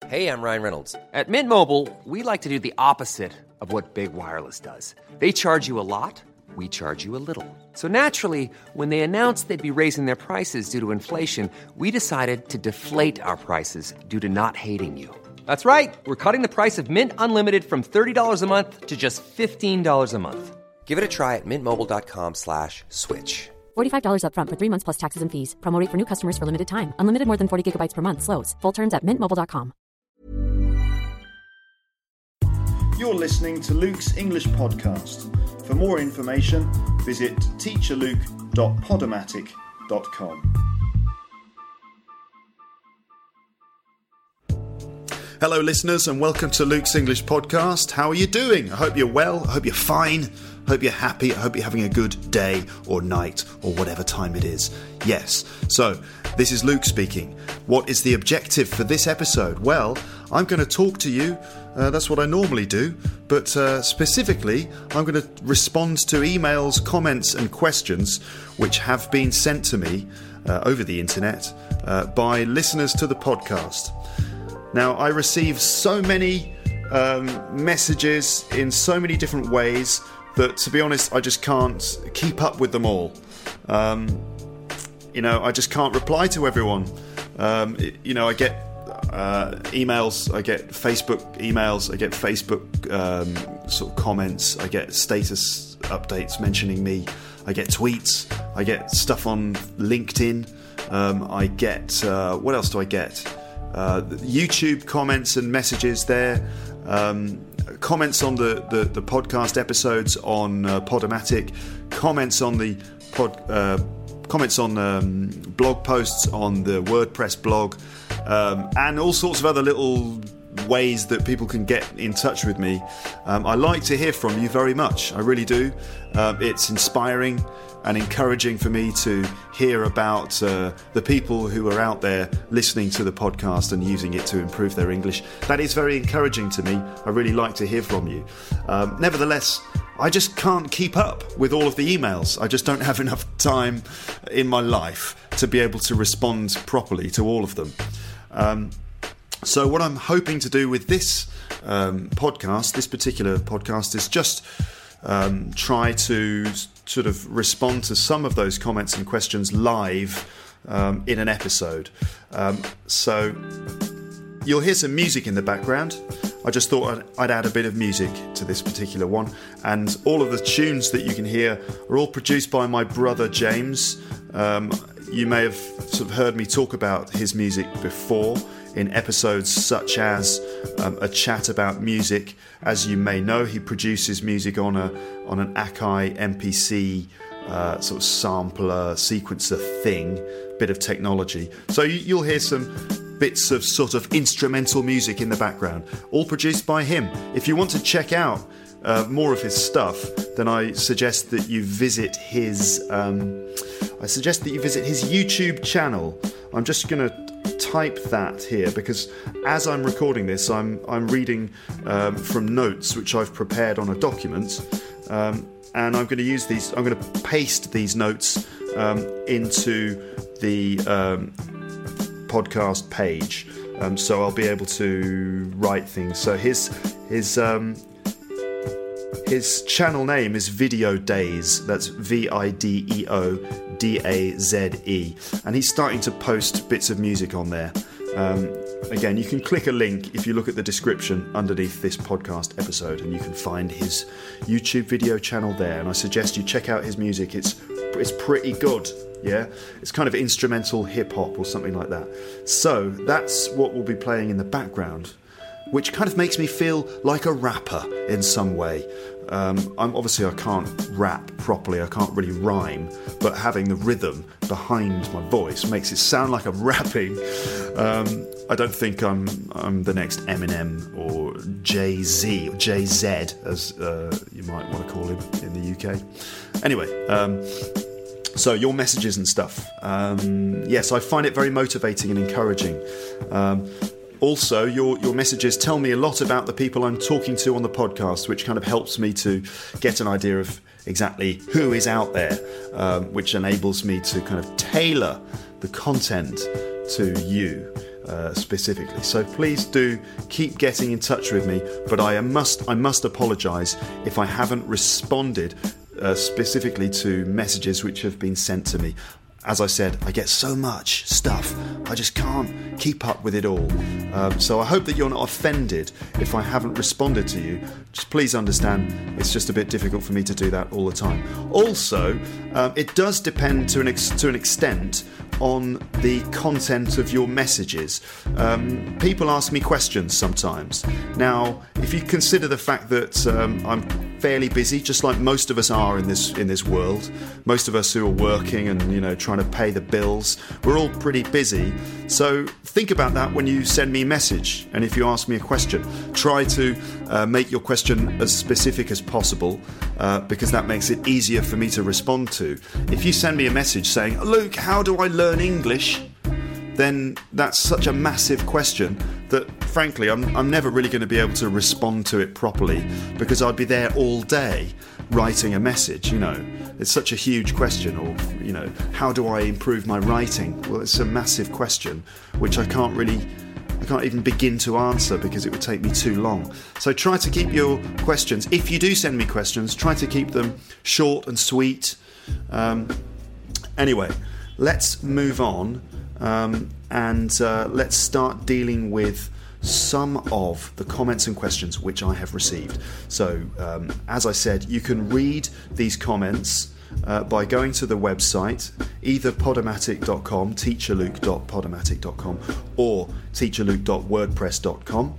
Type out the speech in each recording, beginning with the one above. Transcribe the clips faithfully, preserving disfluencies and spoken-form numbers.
Hey, I'm Ryan Reynolds. At Mint Mobile, we like to do the opposite of what Big Wireless does. They charge you a lot, we charge you a little. So naturally, when they announced they'd be raising their prices due to inflation, we decided to deflate our prices due to not hating you. That's right. We're cutting the price of Mint Unlimited from thirty dollars a month to just fifteen dollars a month. Give it a try at mintmobile.com slash switch. forty-five dollars up front for three months plus taxes and fees. Promo rate for new customers for limited time. Unlimited more than forty gigabytes per month. Slows full terms at mint mobile dot com. You're listening to Luke's English Podcast. For more information, visit teacher luke dot podomatic dot com. Hello listeners and welcome to Luke's English Podcast. How are you doing? I hope you're well, I hope you're fine, I hope you're happy, I hope you're having a good day or night or whatever time it is. Yes, so this is Luke speaking. What is the objective for this episode? Well, I'm going to talk to you, uh, that's what I normally do, but uh, specifically I'm going to respond to emails, comments and questions which have been sent to me uh, over the internet uh, by listeners to the podcast. Now, I receive so many um, messages in so many different ways that, to be honest, I just can't keep up with them all. Um, you know, I just can't reply to everyone. Um, it, you know, I get uh, emails, I get Facebook emails, I get Facebook um, sort of comments, I get status updates mentioning me, I get tweets, I get stuff on LinkedIn, um, I get, uh, what else do I get? Uh, YouTube comments and messages there, um, comments on the, the, the podcast episodes on uh, Podomatic, comments on the pod, uh, comments on um, blog posts on the WordPress blog, um, and all sorts of other little ways that people can get in touch with me. Um, I like to hear from you very much. I really do. Um, it's inspiring and encouraging for me to hear about uh, the people who are out there listening to the podcast and using it to improve their English. That is very encouraging to me. I really like to hear from you. Um, nevertheless, I just can't keep up with all of the emails. I just don't have enough time in my life to be able to respond properly to all of them. Um, so what I'm hoping to do with this um, podcast, this particular podcast, is just um, try to sort of respond to some of those comments and questions live um, in an episode. Um, so you'll hear some music in the background. I just thought I'd, I'd add a bit of music to this particular one. And all of the tunes that you can hear are all produced by my brother James. Um, you may have sort of heard me talk about his music before in episodes such as um, a chat about music. As you may know, he produces music on a on an Akai M P C uh, sort of sampler sequencer thing, bit of technology. So you, you'll hear some bits of sort of instrumental music in the background, all produced by him. If you want to check out uh, more of his stuff, then I suggest that you visit his. Um, I suggest that you visit his YouTube channel. I'm just going to type that here because as I'm recording this, I'm I'm reading um, from notes which I've prepared on a document, um, and I'm going to use these. I'm going to paste these notes um, into the um, podcast page, um, so I'll be able to write things. So his his um, his channel name is Video Daze. That's V I D E O D A Z E, and he's starting to post bits of music on there. Um, again, you can click a link if you look at the description underneath this podcast episode, and you can find his YouTube video channel there. And I suggest you check out his music. It's it's pretty good. Yeah, it's kind of instrumental hip hop or something like that. So that's what we'll be playing in the background, which kind of makes me feel like a rapper in some way. Um, I'm obviously I can't rap properly, I can't really rhyme, but having the rhythm behind my voice makes it sound like I'm rapping. Um, I don't think I'm I'm the next Eminem or Jay-Z or Jay-Z, as uh, you might want to call him in the U K. Anyway, um, so your messages and stuff. Um, yes, I find it very motivating and encouraging. Um, Also, your, your messages tell me a lot about the people I'm talking to on the podcast, which kind of helps me to get an idea of exactly who is out there, um, which enables me to kind of tailor the content to you. uh, specifically. So please do keep getting in touch with me, but I must I must apologise if I haven't responded uh, specifically to messages which have been sent to me. As I said, I get so much stuff, I just can't keep up with it all. Um, so I hope that you're not offended if I haven't responded to you. Just please understand, it's just a bit difficult for me to do that all the time. Also, um, it does depend to an ex- to an extent on the content of your messages. Um, people ask me questions sometimes. Now, if you consider the fact that um, I'm fairly busy, just like most of us are in this in this world, most of us who are working and, you know, trying to pay the bills, we're all pretty busy. So think about that when you send me a message, and if you ask me a question, try to uh, make your question as specific as possible, uh, because that makes it easier for me to respond to. If you send me a message saying, Luke, how do I learn English? Then that's such a massive question that, frankly, I'm, I'm never really going to be able to respond to it properly, because I'd be there all day writing a message, you know. It's such a huge question. Or, you know, how do I improve my writing? Well, it's a massive question, which I can't really, I can't even begin to answer because it would take me too long. So try to keep your questions, if you do send me questions, try to keep them short and sweet. Um, anyway, let's move on. Um, and uh, let's start dealing with some of the comments and questions which I have received. So, um, as I said, you can read these comments uh, by going to the website, either podomatic dot com, teacherluke dot podomatic dot com, or teacherluke dot wordpress dot com.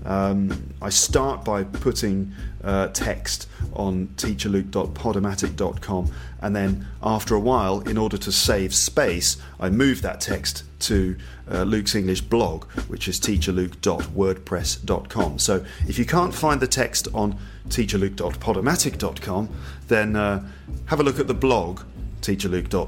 Um, I start by putting uh, text on teacherluke dot podomatic dot com, and then after a while, in order to save space, I move that text to uh, Luke's English blog, which is teacherluke dot wordpress dot com. So if you can't find the text on teacherluke dot podomatic dot com, then uh, have a look at the blog, teacherluke dot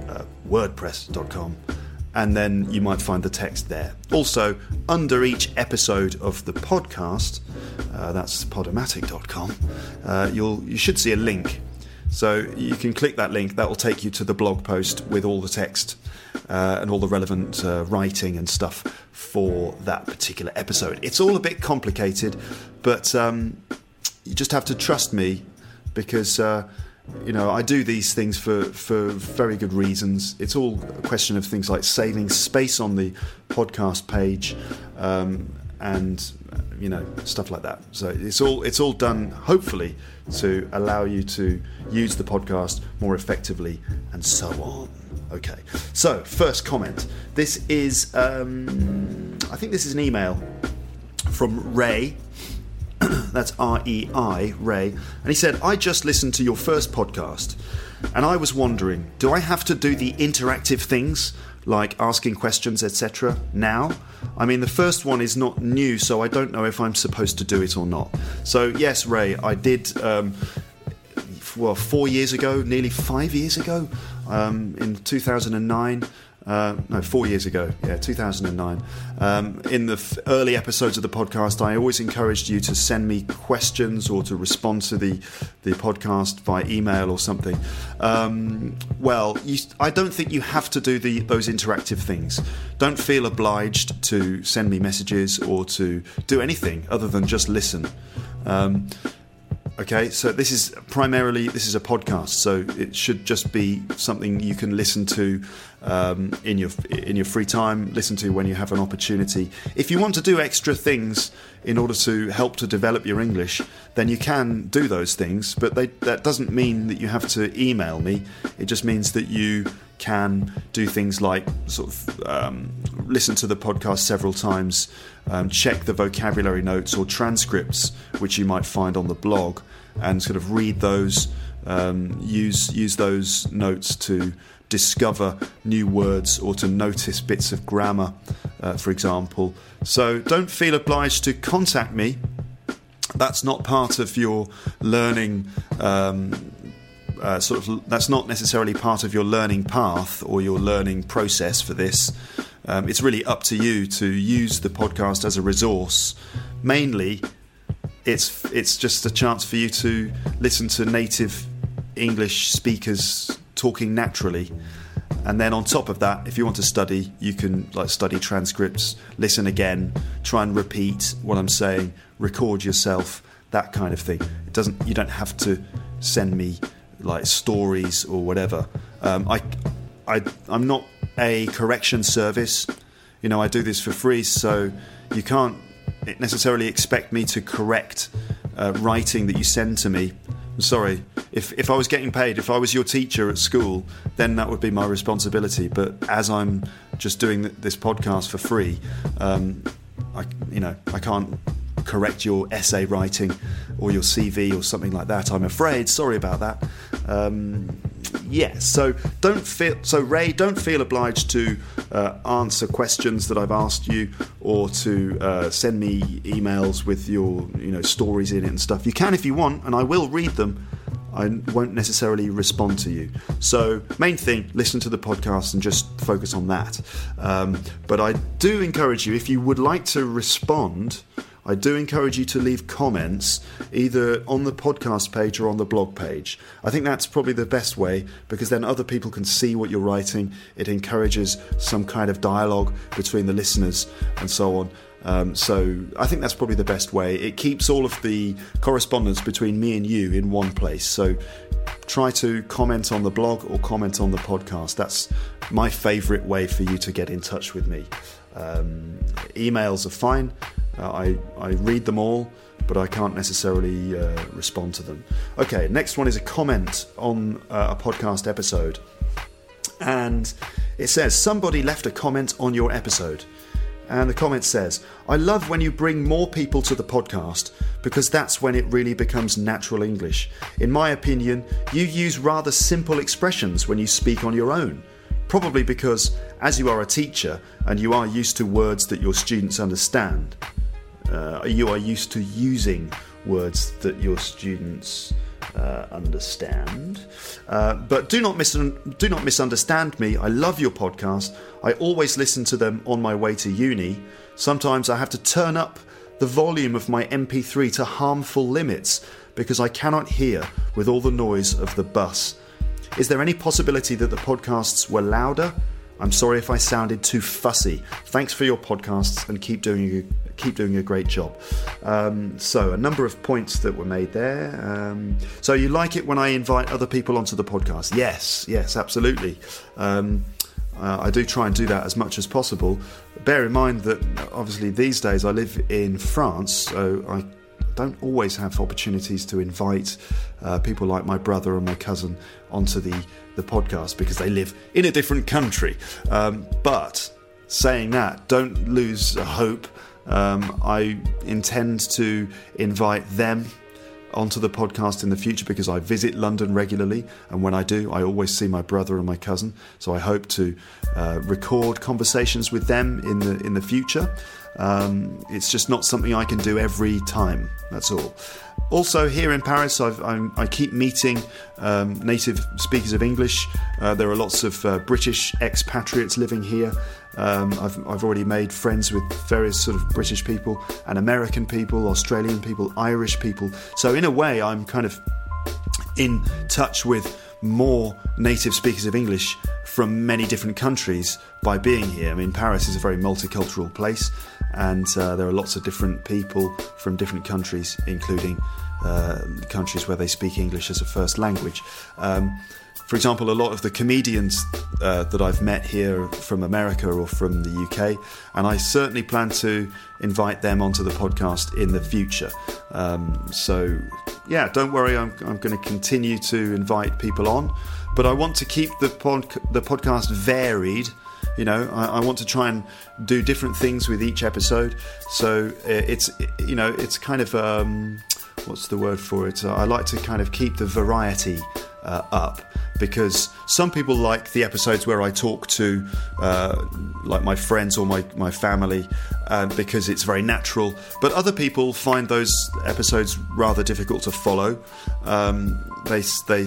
wordpress dot com. And then you might find the text there. Also, under each episode of the podcast, uh, that's podomatic dot com, uh, you'll you should see a link. So you can click that link. That will take you to the blog post with all the text uh, and all the relevant uh, writing and stuff for that particular episode. It's all a bit complicated, but um, you just have to trust me, because Uh, You know, I do these things for, for very good reasons. It's all a question of things like saving space on the podcast page, um, and you know, stuff like that. So it's all it's all done, hopefully, to allow you to use the podcast more effectively, and so on. Okay. So first comment. This is, um, I think this is an email from Ray. That's R E I, Ray. And he said, I just listened to your first podcast, and I was wondering, do I have to do the interactive things, like asking questions, et cetera, now? I mean, the first one is not new, so I don't know if I'm supposed to do it or not. So, yes, Ray, I did, um, well, four years ago, nearly five years ago, um, in two thousand nine... Uh, no, four years ago, yeah, two thousand nine. Um, in the f- early episodes of the podcast, I always encouraged you to send me questions or to respond to the, the podcast by email or something. Um, well, you, I don't think you have to do the those interactive things. Don't feel obliged to send me messages or to do anything other than just listen. Um, Okay, so this is primarily, this is a podcast, so it should just be something you can listen to um, in your in your free time, listen to when you have an opportunity. If you want to do extra things in order to help to develop your English, then you can do those things, but they, that doesn't mean that you have to email me. It just means that you can do things like sort of um, listen to the podcast several times, um, check the vocabulary notes or transcripts which you might find on the blog, and sort of read those, um, use use those notes to discover new words or to notice bits of grammar, uh, for example. So don't feel obliged to contact me. That's not part of your learning um Uh, sort of, that's not necessarily part of your learning path or your learning process for this. Um, it's really up to you to use the podcast as a resource. Mainly, it's it's just a chance for you to listen to native English speakers talking naturally. And then on top of that, if you want to study, you can like study transcripts, listen again, try and repeat what I'm saying, record yourself, that kind of thing. It doesn't. You don't have to send me like stories or whatever. Um, I, I, I'm not a correction service. You know, I do this for free, so you can't necessarily expect me to correct uh, writing that you send to me. I'm sorry. If if I was getting paid, if I was your teacher at school, then that would be my responsibility. But as I'm just doing this podcast for free, um, I, you know, I can't correct your essay writing or your C V or something like that, I'm afraid. Sorry about that. Um, yeah, so don't feel so Ray, don't feel obliged to uh, answer questions that I've asked you or to uh, send me emails with your you know stories in it and stuff. You can if you want, and I will read them. I won't necessarily respond to you. So main thing, listen to the podcast and just focus on that. Um, but I do encourage you, if you would like to respond, I do encourage you to leave comments either on the podcast page or on the blog page. I think that's probably the best way, because then other people can see what you're writing. It encourages some kind of dialogue between the listeners and so on. Um, so I think that's probably the best way. It keeps all of the correspondence between me and you in one place. So try to comment on the blog or comment on the podcast. That's my favourite way for you to get in touch with me. Um, emails are fine. Uh, I, I read them all, but I can't necessarily uh, respond to them. Okay, next one is a comment on uh, a podcast episode. And it says, somebody left a comment on your episode. And the comment says, I love when you bring more people to the podcast, because that's when it really becomes natural English. In my opinion, you use rather simple expressions when you speak on your own. Probably because, as you are a teacher and you are used to words that your students understand, uh, you are used to using words that your students uh, understand. Uh, but do not mis- do not misunderstand me. I love your podcast. I always listen to them on my way to uni. Sometimes I have to turn up the volume of my M P three to harmful limits because I cannot hear with all the noise of the bus. Is there any possibility that the podcasts were louder? I'm sorry if I sounded too fussy. Thanks for your podcasts and keep doing a, keep doing a great job. Um, so a number of points that were made there. Um, so you like it when I invite other people onto the podcast? Yes, yes, absolutely. Um, uh, I do try and do that as much as possible. Bear in mind that obviously these days I live in France, so I don't always have opportunities to invite uh, people like my brother and my cousin onto the, the podcast because they live in a different country. Um, but saying that, don't lose hope. Um, I intend to invite them onto the podcast in the future because I visit London regularly, and when I do, I always see my brother and my cousin. So I hope to uh, record conversations with them in the in the future. Um, it's just not something I can do every time, that's all. Also, here in Paris, I've, I'm, I keep meeting um, native speakers of English. Uh, there are lots of uh, British expatriates living here. Um, I've, I've already made friends with various sort of British people and American people, Australian people, Irish people. So in a way, I'm kind of in touch with more native speakers of English from many different countries by being here. I mean, Paris is a very multicultural place, and uh, there are lots of different people from different countries, including uh, countries where they speak English as a first language. Um, for example, a lot of the comedians uh, that I've met here from America or from the U K, and I certainly plan to invite them onto the podcast in the future. Um, so, yeah, don't worry, I'm, I'm going to continue to invite people on, but I want to keep the, pod, the podcast varied. You know, I, I want to try and do different things with each episode. So it's, you know, it's kind of, um, what's the word for it? I like to kind of keep the variety uh, up, because some people like the episodes where I talk to uh, like my friends or my, my family uh, because it's very natural, but other people find those episodes rather difficult to follow. Um, they they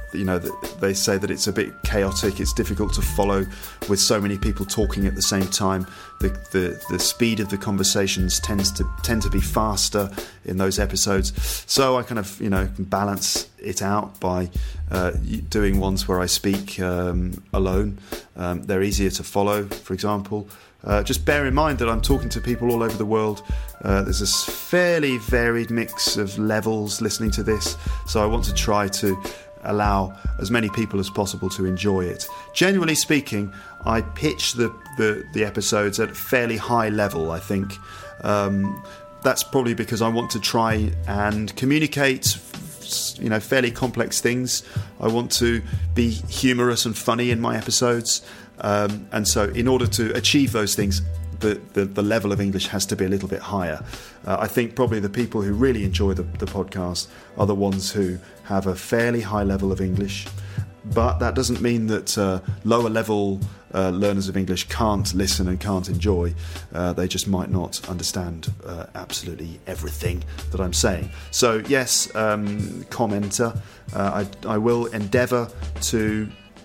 you know, they say that it's a bit chaotic. It's difficult to follow with so many people talking at the same time. The the, the speed of the conversations tends to tend to be faster in those episodes. So I kind of, you know, balance it out by uh, doing ones where I speak um, alone. Um, they're easier to follow, for example. Uh, just bear in mind that I'm talking to people all over the world. Uh, there's a fairly varied mix of levels listening to this, so I want to try to allow as many people as possible to enjoy it. Generally speaking, I pitch the, the, the episodes at a fairly high level, I think. Um, that's probably because I want to try and communicate, you know, fairly complex things. I want to be humorous and funny in my episodes. Um, and so in order to achieve those things, the, the, the level of English has to be a little bit higher. Uh, I think probably the people who really enjoy the, the podcast are the ones who have a fairly high level of English. But that doesn't mean that uh, lower level uh, learners of English can't listen and can't enjoy. Uh, they just might not understand uh, absolutely everything that I'm saying. So yes, um, commenter, uh, I, I will endeavour to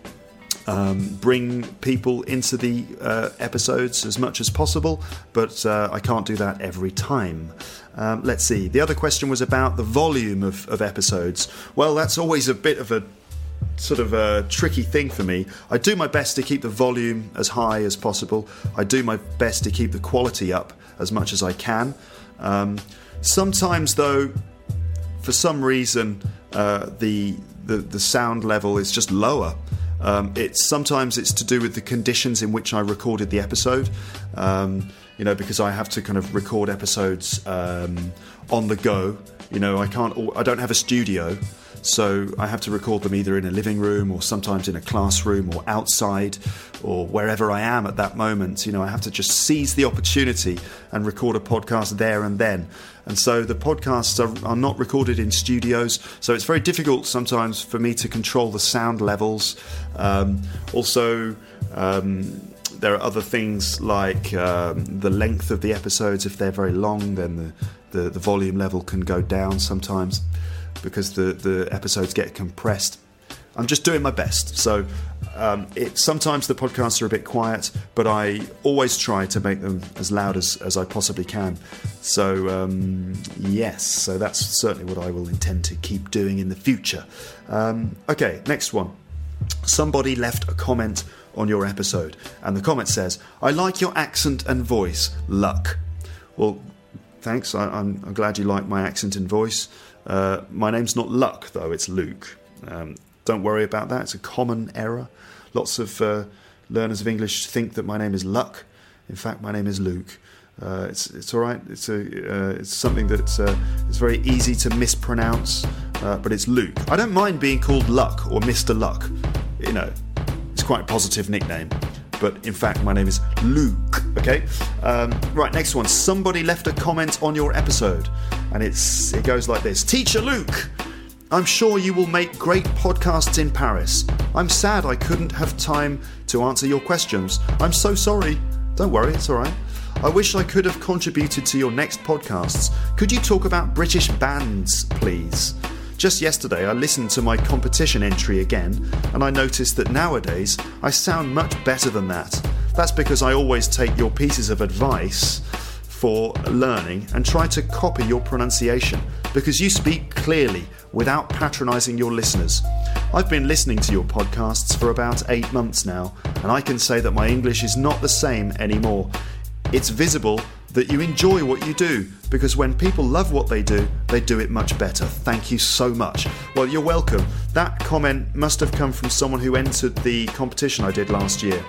Um, bring people into the uh, episodes as much as possible, but uh, I can't do that every time. Um, let's see. The other question was about the volume of, of episodes. Well, that's always a bit of a sort of a tricky thing for me. I do my best to keep the volume as high as possible. I do my best to keep the quality up as much as I can. Um, sometimes, though, for some reason, uh, the, the the sound level is just lower. Um, it's sometimes it's to do with the conditions in which I recorded the episode, um, you know, because I have to kind of record episodes um, on the go. You know, I can't, I don't have a studio, so I have to record them either in a living room or sometimes in a classroom or outside or wherever I am at that moment. You know, I have to just seize the opportunity and record a podcast there and then. And so the podcasts are, are not recorded in studios, so it's very difficult sometimes for me to control the sound levels. Um, also, um, there are other things like um, the length of the episodes. If they're very long, then the, the, the volume level can go down sometimes because the, the episodes get compressed. I'm just doing my best. So um, it, sometimes the podcasts are a bit quiet, but I always try to make them as loud as, as I possibly can. So um, yes, so that's certainly what I will intend to keep doing in the future. Um, okay, next one. Somebody left a comment on your episode, and the comment says, "I like your accent and voice, Luck." Well, thanks. I, I'm, I'm glad you like my accent and voice. Uh, my name's not Luck, though. It's Luke. Um, Don't worry about that. It's a common error. Lots of uh, learners of English think that my name is Luck. In fact, my name is Luke. Uh, it's it's all right. It's a uh, it's something that's uh, it's very easy to mispronounce, uh, but it's Luke. I don't mind being called Luck or Mister Luck. You know, it's quite a positive nickname. But in fact, my name is Luke. Okay. Um, right. Next one. Somebody left a comment on your episode, and it's it goes like this: Teacher Luke, I'm sure you will make great podcasts in Paris. I'm sad I couldn't have time to answer your questions. I'm so sorry. Don't worry, it's all right. I wish I could have contributed to your next podcasts. Could you talk about British bands, please? Just yesterday I listened to my competition entry again, and I noticed that nowadays I sound much better than that. That's because I always take your pieces of advice for learning and try to copy your pronunciation, because you speak clearly without patronising your listeners. I've been listening to your podcasts for about eight months now, and I can say that my English is not the same anymore. It's visible that you enjoy what you do, because when people love what they do, they do it much better. Thank you so much. Well, you're welcome. That comment must have come from someone who entered the competition I did last year.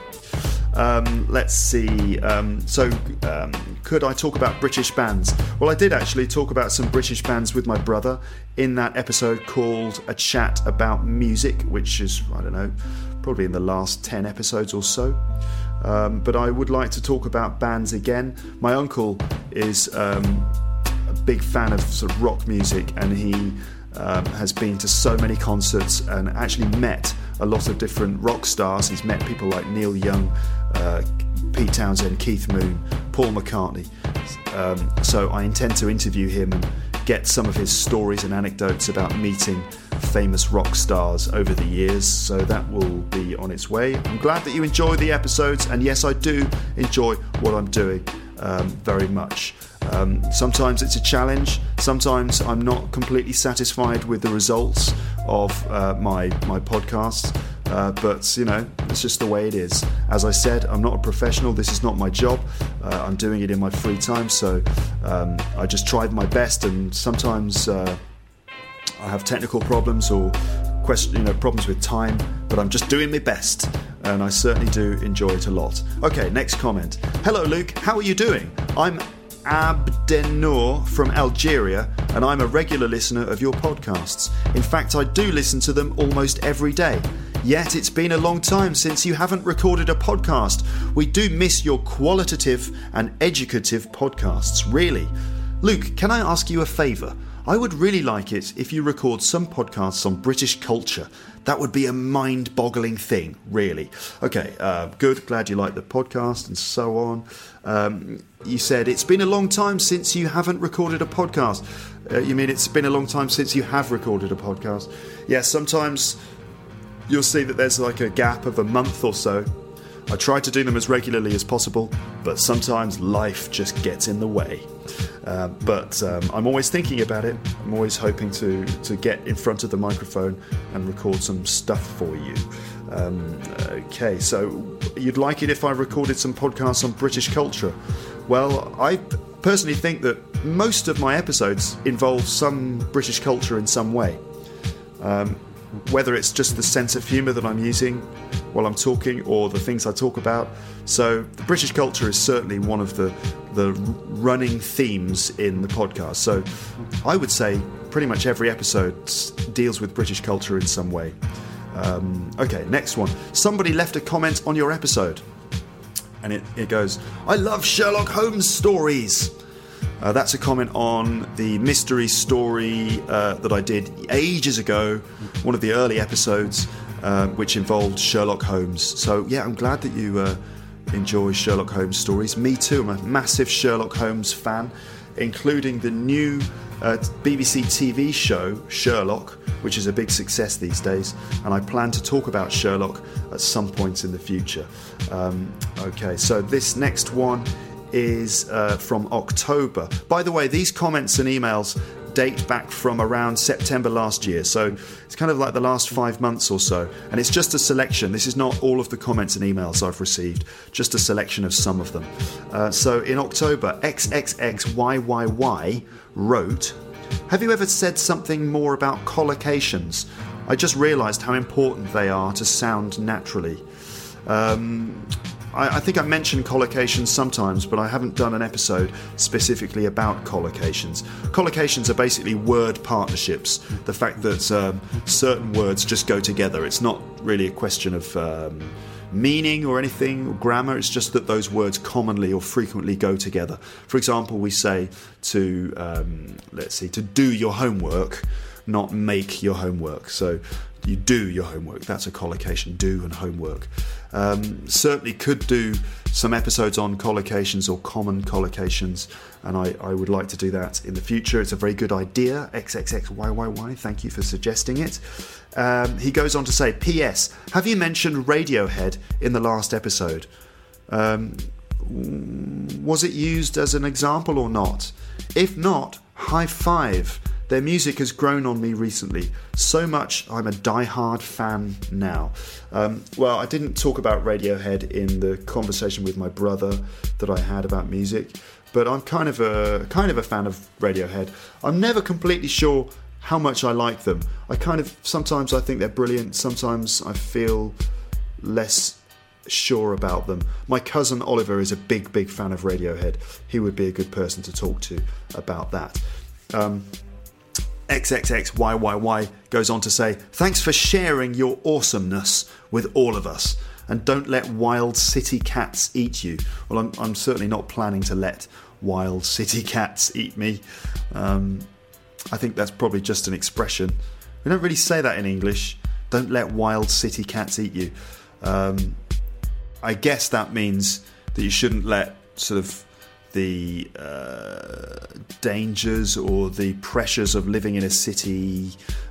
Um, let's see. Um, so, um, could I talk about British bands? Well, I did actually talk about some British bands with my brother in that episode called A Chat About Music, which is, I don't know, probably in the last ten episodes or so. Um, but I would like to talk about bands again. My uncle is um, a big fan of sort of rock music, and he um, has been to so many concerts and actually met a lot of different rock stars. He's met people like Neil Young, uh, Pete Townsend, Keith Moon, Paul McCartney. Um, so I intend to interview him and get some of his stories and anecdotes about meeting famous rock stars over the years, so that will be on its way. I'm glad that you enjoy the episodes, and yes, I do enjoy what I'm doing um, very much. Um, sometimes it's a challenge, sometimes I'm not completely satisfied with the results of uh, my, my podcasts, uh, but you know, it's just the way it is. As I said, I'm not a professional, this is not my job, uh, I'm doing it in my free time, so um, I just tried my best, and sometimes uh, I have technical problems or question, you know, problems with time, but I'm just doing my best, and I certainly do enjoy it a lot. Okay, next comment. Hello Luke, how are you doing? I'm Abdennour from Algeria, and I'm a regular listener of your podcasts. In fact, I do listen to them almost every day. Yet it's been a long time since you haven't recorded a podcast. We do miss your qualitative and educative podcasts, really. Luke, can I ask you a favour? I would really like it if you record some podcasts on British culture. That would be a mind-boggling thing, really. Okay, uh, good. Glad you like the podcast and so on. Um, you said it's been a long time since you haven't recorded a podcast. Uh, you mean it's been a long time since you have recorded a podcast? Yes, yeah, sometimes you'll see that there's like a gap of a month or so. I try to do them as regularly as possible, but sometimes life just gets in the way. Uh, but um, I'm always thinking about it. I'm always hoping to, to get in front of the microphone and record some stuff for you. Um, okay, so you'd like it if I recorded some podcasts on British culture? Well, I personally think that most of my episodes involve some British culture in some way. Um, whether it's just the sense of humour that I'm using while I'm talking or the things I talk about. So the British culture is certainly one of the the running themes in the podcast. So I would say pretty much every episode deals with British culture in some way. Um, okay, next one. Somebody left a comment on your episode. And it, it goes, I love Sherlock Holmes stories. Uh, that's a comment on the mystery story uh, that I did ages ago, one of the early episodes, uh, which involved Sherlock Holmes. So, yeah, I'm glad that you uh, enjoy Sherlock Holmes stories. Me too, I'm a massive Sherlock Holmes fan, including the new uh, B B C T V show, Sherlock, which is a big success these days, and I plan to talk about Sherlock at some point in the future. Um, okay, so this next one is uh, from October. By the way, these comments and emails date back from around September last year, so it's kind of like the last five months or so, and it's just a selection. This is not all of the comments and emails I've received, just a selection of some of them. Uh, so in October, X X X Y Y Y wrote, have you ever said something more about collocations? I just realised how important they are to sound naturally. Um... I think I mentioned collocations sometimes, but I haven't done an episode specifically about collocations. Collocations are basically word partnerships. The fact that um, certain words just go together. It's not really a question of um, meaning or anything, or grammar. It's just that those words commonly or frequently go together. For example, we say to, um, let's see, to do your homework, not make your homework. So you do your homework. That's a collocation, do and homework. Um, certainly could do some episodes on collocations or common collocations, and I, I would like to do that in the future. It's a very good idea. X X X Y Y Y, thank you for suggesting it. Um, he goes on to say, P S Have you mentioned Radiohead in the last episode? Um, was it used as an example or not? If not, high five. Their music has grown on me recently, so much I'm a die-hard fan now. Um, well, I didn't talk about Radiohead in the conversation with my brother that I had about music, but I'm kind of a kind of a fan of Radiohead. I'm never completely sure how much I like them. I kind of sometimes I think they're brilliant, sometimes I feel less sure about them. My cousin Oliver is a big, big fan of Radiohead. He would be a good person to talk to about that. Um, X X X Y Y Y goes on to say, thanks for sharing your awesomeness with all of us, and don't let wild city cats eat you. Well, I'm, I'm certainly not planning to let wild city cats eat me. Um, I think that's probably just an expression. We don't really say that in English. Don't let wild city cats eat you. Um, I guess that means that you shouldn't let sort of the uh, dangers or the pressures of living in a city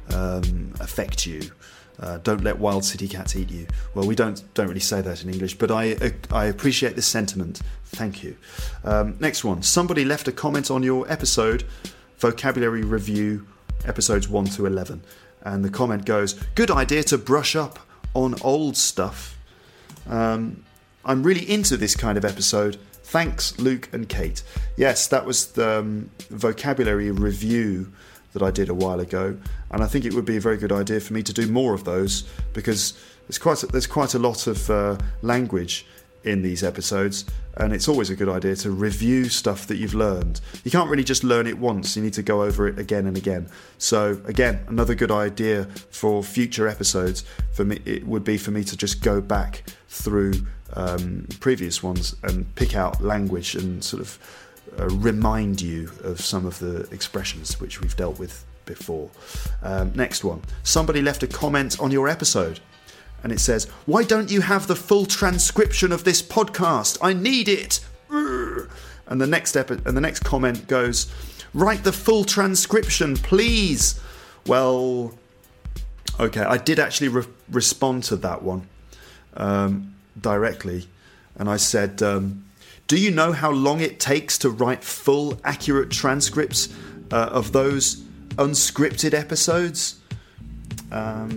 um, affect you. Uh, don't let wild city cats eat you. Well, we don't don't really say that in English, but I uh, I appreciate this sentiment. Thank you. Um, next one. Somebody left a comment on your episode, vocabulary review, episodes one to eleven, and the comment goes, "Good idea to brush up on old stuff. Um, I'm really into this kind of episode. Thanks, Luke and Kate." Yes, that was the um, vocabulary review that I did a while ago, and I think it would be a very good idea for me to do more of those, because there's quite a, there's quite a lot of uh, language in these episodes, and it's always a good idea to review stuff that you've learned. You can't really just learn it once, you need to go over it again and again. So again, another good idea for future episodes for me, it would be for me to just go back through um, previous ones and pick out language and sort of Uh, remind you of some of the expressions which we've dealt with before. Um, next one. Somebody left a comment on your episode, and it says, "Why don't you have the full transcription of this podcast? I need it." And the next epi- and the next comment goes, "Write the full transcription, please." Well, okay, I did actually re- respond to that one um, directly, and I said, um, "Do you know how long it takes to write full, accurate transcripts uh, of those unscripted episodes? Um,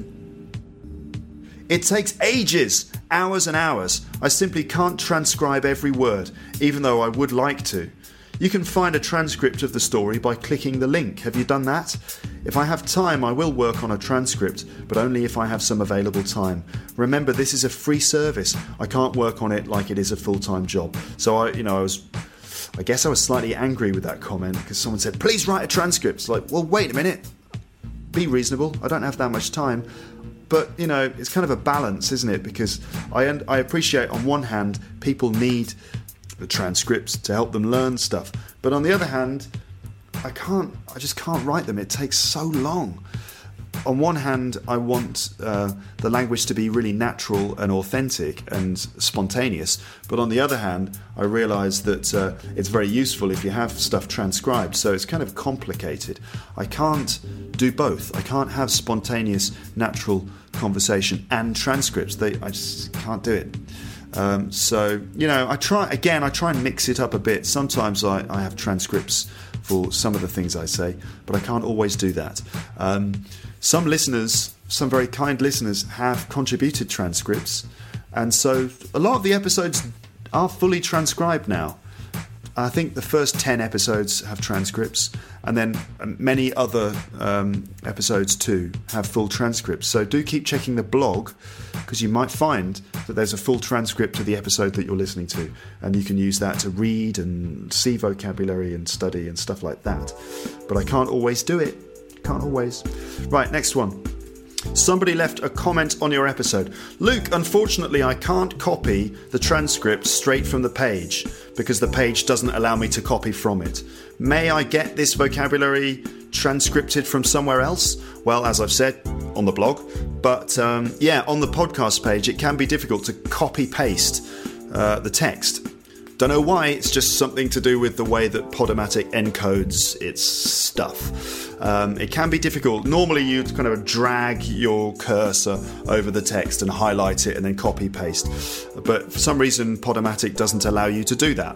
it takes ages, hours and hours. I simply can't transcribe every word, even though I would like to. You can find a transcript of the story by clicking the link. Have you done that? If I have time, I will work on a transcript, but only if I have some available time. Remember, this is a free service. I can't work on it like it is a full-time job." So I, you know, I was, I guess I was slightly angry with that comment, because someone said, "Please write a transcript." It's like, well, wait a minute. Be reasonable. I don't have that much time. But, you know, it's kind of a balance, isn't it? Because I, I appreciate, on one hand, people need the transcripts to help them learn stuff, but on the other hand, I can't I just can't write them. It takes so long. On one hand, I want uh, the language to be really natural and authentic and spontaneous, but on the other hand, I realise that uh, it's very useful if you have stuff transcribed, so it's kind of complicated. I can't do both. I can't have spontaneous, natural conversation and transcripts. They, I just can't do it. Um, so, you know, I try, again, I try and mix it up a bit. Sometimes I, I have transcripts for some of the things I say, but I can't always do that. Um, some listeners, some very kind listeners, have contributed transcripts, and so a lot of the episodes are fully transcribed now. I think the first ten episodes have transcripts, and then many other um, episodes too have full transcripts. So do keep checking the blog, because you might find that there's a full transcript to the episode that you're listening to, and you can use that to read and see vocabulary and study and stuff like that. But I can't always do it. Can't always. Right, next one. Somebody left a comment on your episode. "Luke, unfortunately I can't copy the transcript straight from the page because the page doesn't allow me to copy from it. May I get this vocabulary transcripted from somewhere else?" Well, as I've said, on the blog. But um, yeah, on the podcast page it can be difficult to copy-paste uh, the text. Don't know why, it's just something to do with the way that Podomatic encodes its stuff. Um, it can be difficult. Normally you'd kind of drag your cursor over the text and highlight it and then copy paste. But for some reason Podomatic doesn't allow you to do that.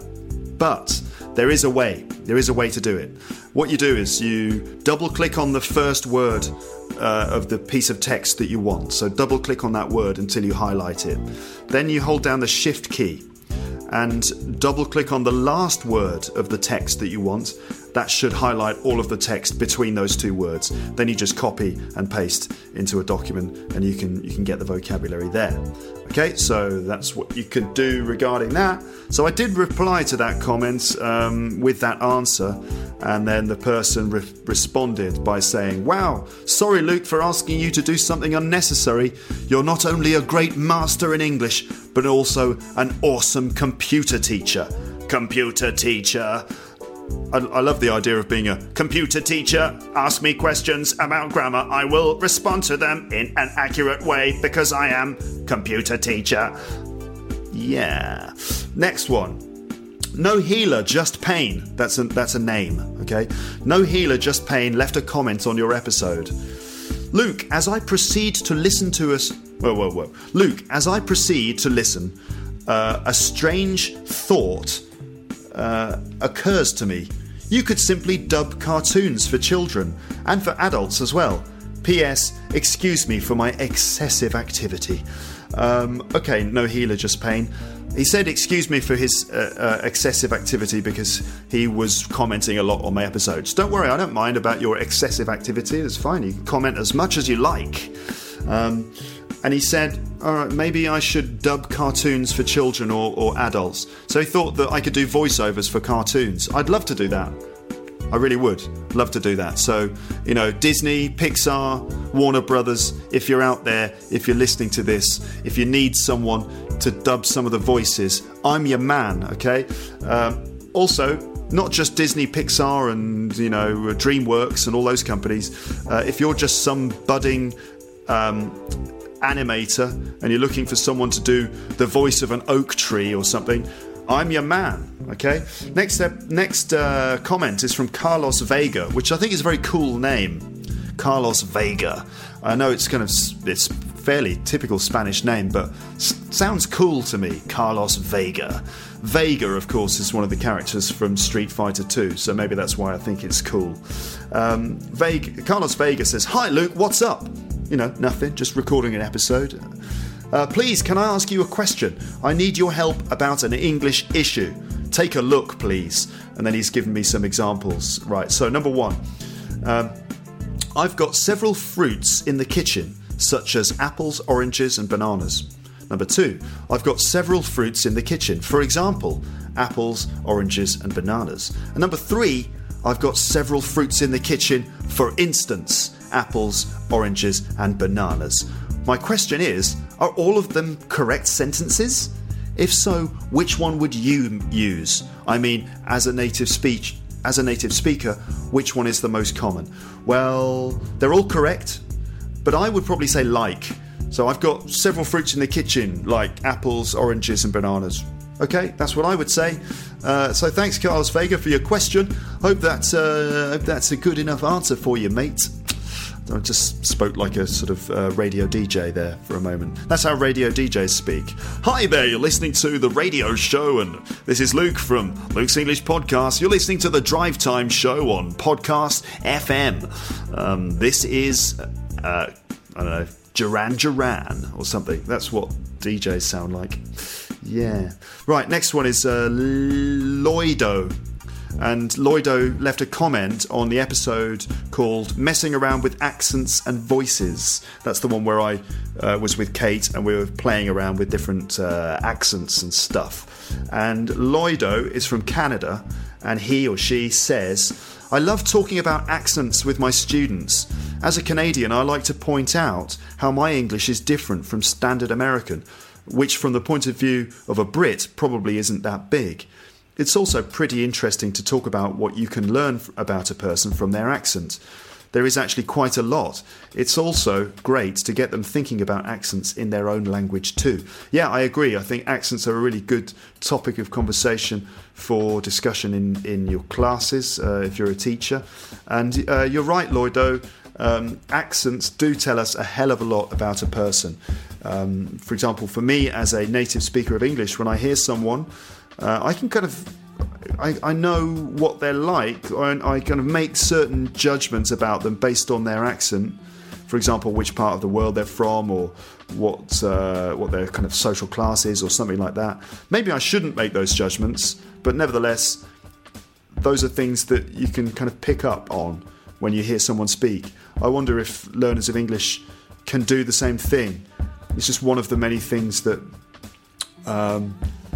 But there is a way. There is a way to do it. What you do is you double click on the first word uh, of the piece of text that you want. So double click on that word until you highlight it. Then you hold down the shift key and double click on the last word of the text that you want. That should highlight all of the text between those two words. Then you just copy and paste into a document and you can you can get the vocabulary there. Okay, so that's what you can do regarding that. So I did reply to that comment um, with that answer, and then the person re- responded by saying, "Wow, sorry Luke for asking you to do something unnecessary. You're not only a great master in English, but also an awesome computer teacher." Computer teacher. I, I love the idea of being a computer teacher. Ask me questions about grammar. I will respond to them in an accurate way because I am computer teacher. Yeah. Next one. No Healer, Just Pain. That's a, that's a name, okay? No Healer, Just Pain left a comment on your episode. Luke, as I proceed to listen to us... Whoa, whoa, whoa. Luke, as I proceed to listen, uh, a strange thought uh, occurs to me. You could simply dub cartoons for children, and for adults as well. P S. Excuse me for my excessive activity. Um, okay, no healer, just pain. He said excuse me for his uh, uh, excessive activity because he was commenting a lot on my episodes. Don't worry, I don't mind about your excessive activity. It's fine, you can comment as much as you like. Um, and he said, all right, maybe I should dub cartoons for children or, or adults. So he thought that I could do voiceovers for cartoons. I'd love to do that. I really would love to do that. So, you know, Disney, Pixar, Warner Brothers, if you're out there, if you're listening to this, if you need someone to dub some of the voices, I'm your man, okay? Um, also, not just Disney, Pixar and, you know, DreamWorks and all those companies. Uh, if you're just some budding um, animator and you're looking for someone to do the voice of an oak tree or something, I'm your man, okay? Next uh, next uh, comment is from Carlos Vega, which I think is a very cool name. Carlos Vega. I know it's kind of it's fairly typical Spanish name, but s- sounds cool to me. Carlos Vega. Vega, of course, is one of the characters from Street Fighter two, so maybe that's why I think it's cool. Um, Vega, Carlos Vega says, "Hi Luke, what's up?" You know, nothing, just recording an episode. Uh, please, can I ask you a question? I need your help about an English issue. Take a look, please. And then he's given me some examples. Right, so number one. Um, I've got several fruits in the kitchen, such as apples, oranges and bananas. Number two. I've got several fruits in the kitchen. For example, apples, oranges and bananas. And number three. I've got several fruits in the kitchen. For instance, apples, oranges and bananas. My question is, are all of them correct sentences? If so, which one would you use? I mean, as a native speech, as a native speaker, which one is the most common? Well, they're all correct, but I would probably say like. So I've got several fruits in the kitchen, like apples, oranges and bananas. Okay, that's what I would say. Uh, so thanks, Carlos Vega, for your question. Hope that's, uh, hope that's a good enough answer for you, mate. I just spoke like a sort of uh, radio D J there for a moment. That's how radio D Js speak. Hi there, you're listening to The Radio Show, and this is Luke from Luke's English Podcast. You're listening to The Drive Time Show on Podcast F M. Um, this is, uh, I don't know, Duran Duran or something. That's what D Js sound like. Yeah. Right, next one is uh, Lloydo. And Lloydo left a comment on the episode called Messing Around with Accents and Voices. That's the one where I uh, was with Kate and we were playing around with different uh, accents and stuff. And Lloydo is from Canada, and he or she says, I love talking about accents with my students. As a Canadian, I like to point out how my English is different from standard American, which from the point of view of a Brit probably isn't that big. It's also pretty interesting to talk about what you can learn about a person from their accent. There is actually quite a lot. It's also great to get them thinking about accents in their own language too. Yeah, I agree. I think accents are a really good topic of conversation for discussion in, in your classes, uh, if you're a teacher. And uh, you're right, Lloydo. Um, accents do tell us a hell of a lot about a person. Um, for example, for me as a native speaker of English, when I hear someone, Uh, I can kind of, I, I know what they're like, and I kind of make certain judgments about them based on their accent. For example, which part of the world they're from, or what uh, what their kind of social class is, or something like that. Maybe I shouldn't make those judgments, but nevertheless, those are things that you can kind of pick up on when you hear someone speak. I wonder if learners of English can do the same thing. It's just one of the many things that Um,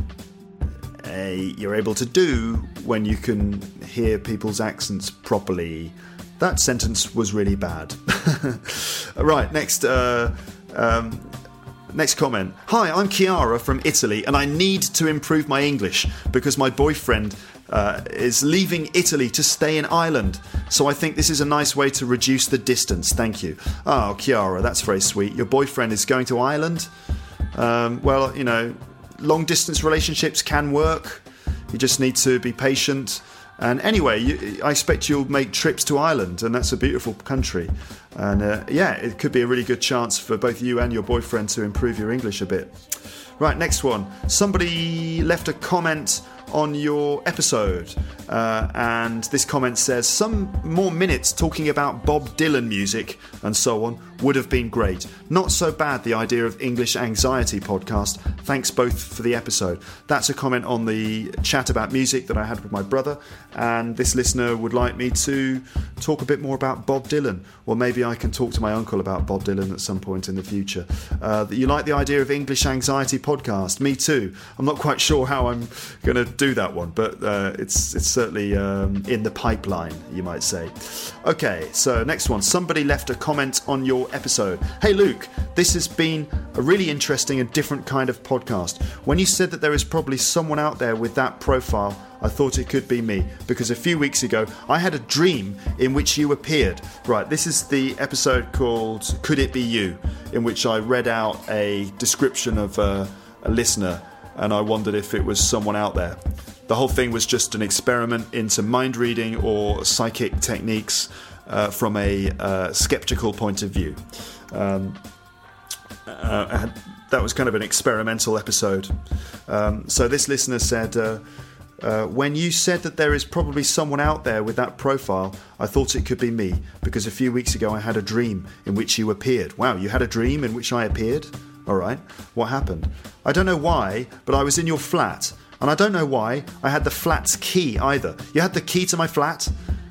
you're able to do when you can hear people's accents properly. That sentence was really bad. Right, next uh, um, next comment. Hi, I'm Chiara from Italy, and I need to improve my English because my boyfriend uh, is leaving Italy to stay in Ireland. So I think this is a nice way to reduce the distance. Thank you. Oh, Chiara, that's very sweet. Your boyfriend is going to Ireland? Um, well, you know, long distance relationships can work. You just need to be patient And anyway, you, I expect you'll make trips to Ireland, and that's a beautiful country. And uh, yeah, it could be a really good chance for both you and your boyfriend to improve your English a bit. Right, next one. Somebody left a comment on your episode, uh, and this comment says, some more minutes talking about Bob Dylan music and so on would have been great. Not so bad, the idea of English Anxiety podcast. Thanks both for the episode. That's a comment on the chat about music that I had with my brother, and this listener would like me to talk a bit more about Bob Dylan, or maybe I can talk to my uncle about Bob Dylan at some point in the future. Uh, you like the idea of English Anxiety podcast? Me too. I'm not quite sure how I'm going to do that one, but uh, it's it's certainly um, in the pipeline, you might say. Okay, so next one. Somebody left a comment on your episode. Hey Luke, this has been a really interesting and different kind of podcast. When you said that there is probably someone out there with that profile, I thought it could be me, because a few weeks ago I had a dream in which you appeared. Right, this is the episode called Could It Be You, in which I read out a description of uh, a listener, and I wondered if it was someone out there. The whole thing was just an experiment into mind reading or psychic techniques uh, from a uh, skeptical point of view. Um, uh, had, that was kind of an experimental episode. Um, so this listener said, uh, uh, when you said that there is probably someone out there with that profile, I thought it could be me, because a few weeks ago I had a dream in which you appeared. Wow, you had a dream in which I appeared? All right, what happened? I don't know why, but I was in your flat. And I don't know why I had the flat's key either. You had the key to my flat?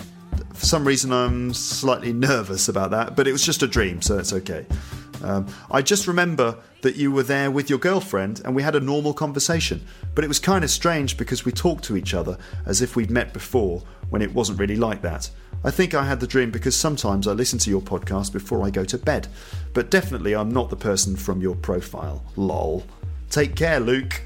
For some reason I'm slightly nervous about that, but it was just a dream, so it's okay. Um, I just remember that you were there with your girlfriend and we had a normal conversation. But it was kind of strange because we talked to each other as if we'd met before, when it wasn't really like that. I think I had the dream because sometimes I listen to your podcast before I go to bed. But definitely I'm not the person from your profile. Lol. Take care, Luke.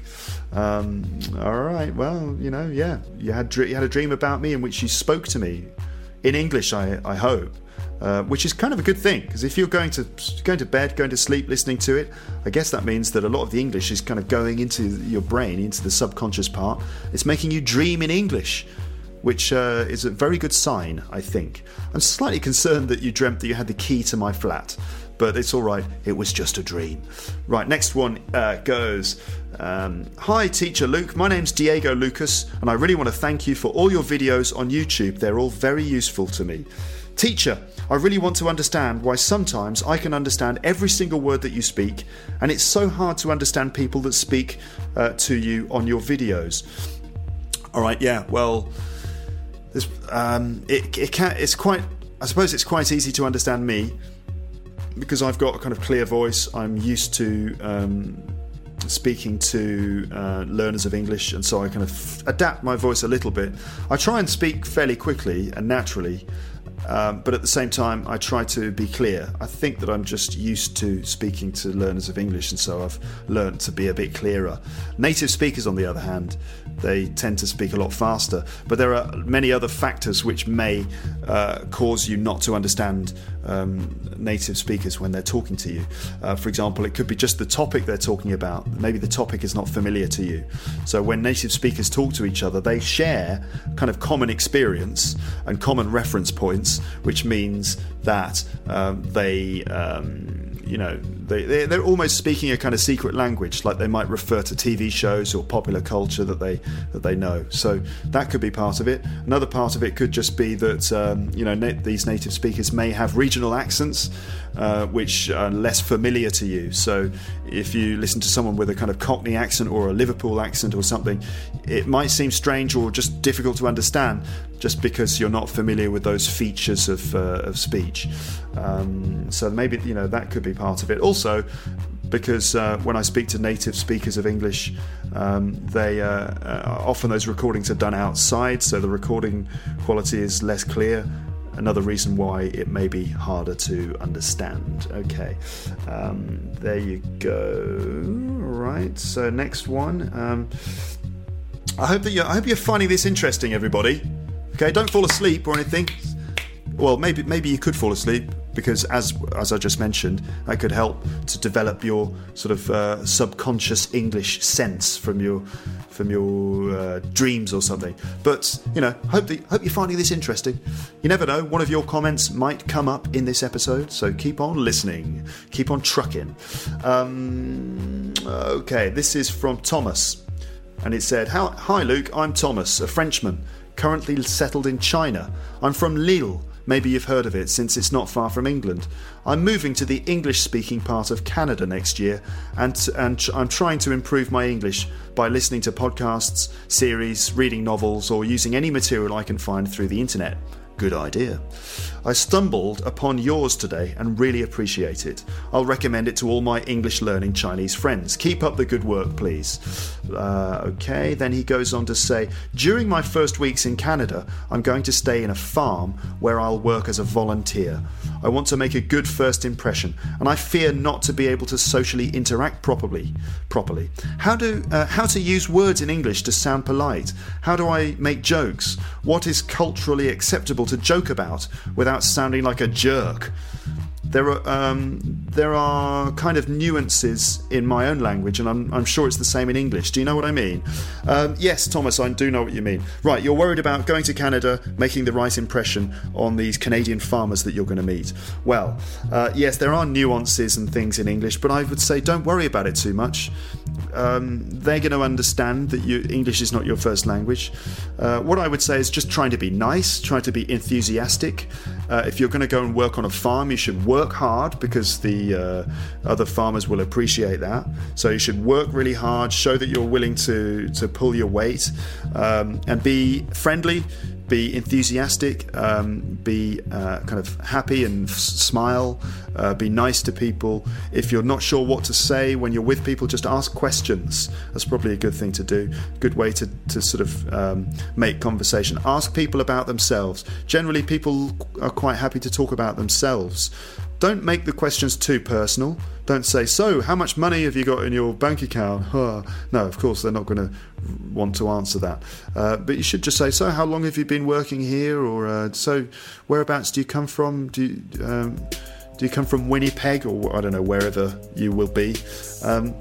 Um, all right, well, you know, yeah, you had you had a dream about me in which you spoke to me in English, I, I hope, uh, which is kind of a good thing, because if you're going to going to bed, going to sleep, listening to it, I guess that means that a lot of the English is kind of going into your brain, into the subconscious part. It's making you dream in English, which uh, is a very good sign, I think. I'm slightly concerned that you dreamt that you had the key to my flat, but it's all right, it was just a dream. Right, next one uh, goes, um, hi teacher Luke, my name's Diego Lucas, and I really want to thank you for all your videos on YouTube. They're all very useful to me. Teacher, I really want to understand why sometimes I can understand every single word that you speak, and it's so hard to understand people that speak uh, to you on your videos. All right, yeah, well, this, um, it, it can, it's quite, I suppose it's quite easy to understand me, because I've got a kind of clear voice. I'm used to um, speaking to uh, learners of English, and so I kind of adapt my voice a little bit. I try and speak fairly quickly and naturally, um, but at the same time I try to be clear. I think that I'm just used to speaking to learners of English, and so I've learnt to be a bit clearer. Native speakers, on the other hand, they tend to speak a lot faster, but there are many other factors which may uh, cause you not to understand um, native speakers when they're talking to you. Uh, for example, it could be just the topic they're talking about. Maybe the topic is not familiar to you. So when native speakers talk to each other, they share kind of common experience and common reference points, which means that um, they... Um, You know, they, they're almost speaking a kind of secret language, like they might refer to T V shows or popular culture that they that they know. So that could be part of it. Another part of it could just be that, um, you know, na- these native speakers may have regional accents, uh, which are less familiar to you. So if you listen to someone with a kind of Cockney accent or a Liverpool accent or something, it might seem strange or just difficult to understand, just because you're not familiar with those features of uh, of speech. Um, so maybe, you know, that could be part of it. Also, because uh, when I speak to native speakers of English, um, they uh, uh, often those recordings are done outside, so the recording quality is less clear. Another reason why it may be harder to understand. Okay, um, there you go. Right. So next one. Um, I hope that you. I hope you're finding this interesting, everybody. Okay, don't fall asleep or anything. Well, maybe maybe you could fall asleep. because as as I just mentioned, that could help to develop your sort of uh, subconscious English sense from your from your uh, dreams or something. But you know, hope that, hope you're finding this interesting. You never know, one of your comments might come up in this episode, so keep on listening, keep on trucking. Um, okay, this is from Thomas, and it said, "Hi Luke, I'm Thomas, a Frenchman, currently settled in China. I'm from Lille. Maybe you've heard of it, since it's not far from England. I'm moving to the English-speaking part of Canada next year, and, and I'm trying to improve my English by listening to podcasts, series, reading novels, or using any material I can find through the internet. Good idea. I stumbled upon yours today and really appreciate it. I'll recommend it to all my English learning Chinese friends. Keep up the good work, please." Uh, okay, then he goes on to say, "During my first weeks in Canada, I'm going to stay in a farm where I'll work as a volunteer. I want to make a good first impression, and I fear not to be able to socially interact properly. Properly. How do uh, how to use words in English to sound polite? How do I make jokes? What is culturally acceptable to joke about without sounding like a jerk? There are um, there are kind of nuances in my own language, and I'm, I'm sure it's the same in English. Do you know what I mean?" Um, yes, Thomas, I do know what you mean. Right, you're worried about going to Canada, making the right impression on these Canadian farmers that you're going to meet. Well, uh, yes, there are nuances and things in English, but I would say don't worry about it too much. Um, they're going to understand that you, English is not your first language. Uh, what I would say is just trying to be nice, try to be enthusiastic. Uh, if you're going to go and work on a farm, you should work hard, because the uh, other farmers will appreciate that. So you should work really hard, show that you're willing to, to pull your weight, um, and be friendly, be enthusiastic, um, be uh, kind of happy and f- smile, uh, be nice to people. If you're not sure what to say when you're with people, just ask questions. That's probably a good thing to do. Good way to, to sort of um, make conversation. Ask people about themselves. Generally, people are quite happy to talk about themselves. Don't make the questions too personal. Don't say, "So, how much money have you got in your bank account?" Huh. No, of course, they're not going to want to answer that. Uh, but you should just say, "So, how long have you been working here?" Or, uh, "So, whereabouts do you come from? Do you, um, do you come from Winnipeg?" Or, I don't know, wherever you will be. Um,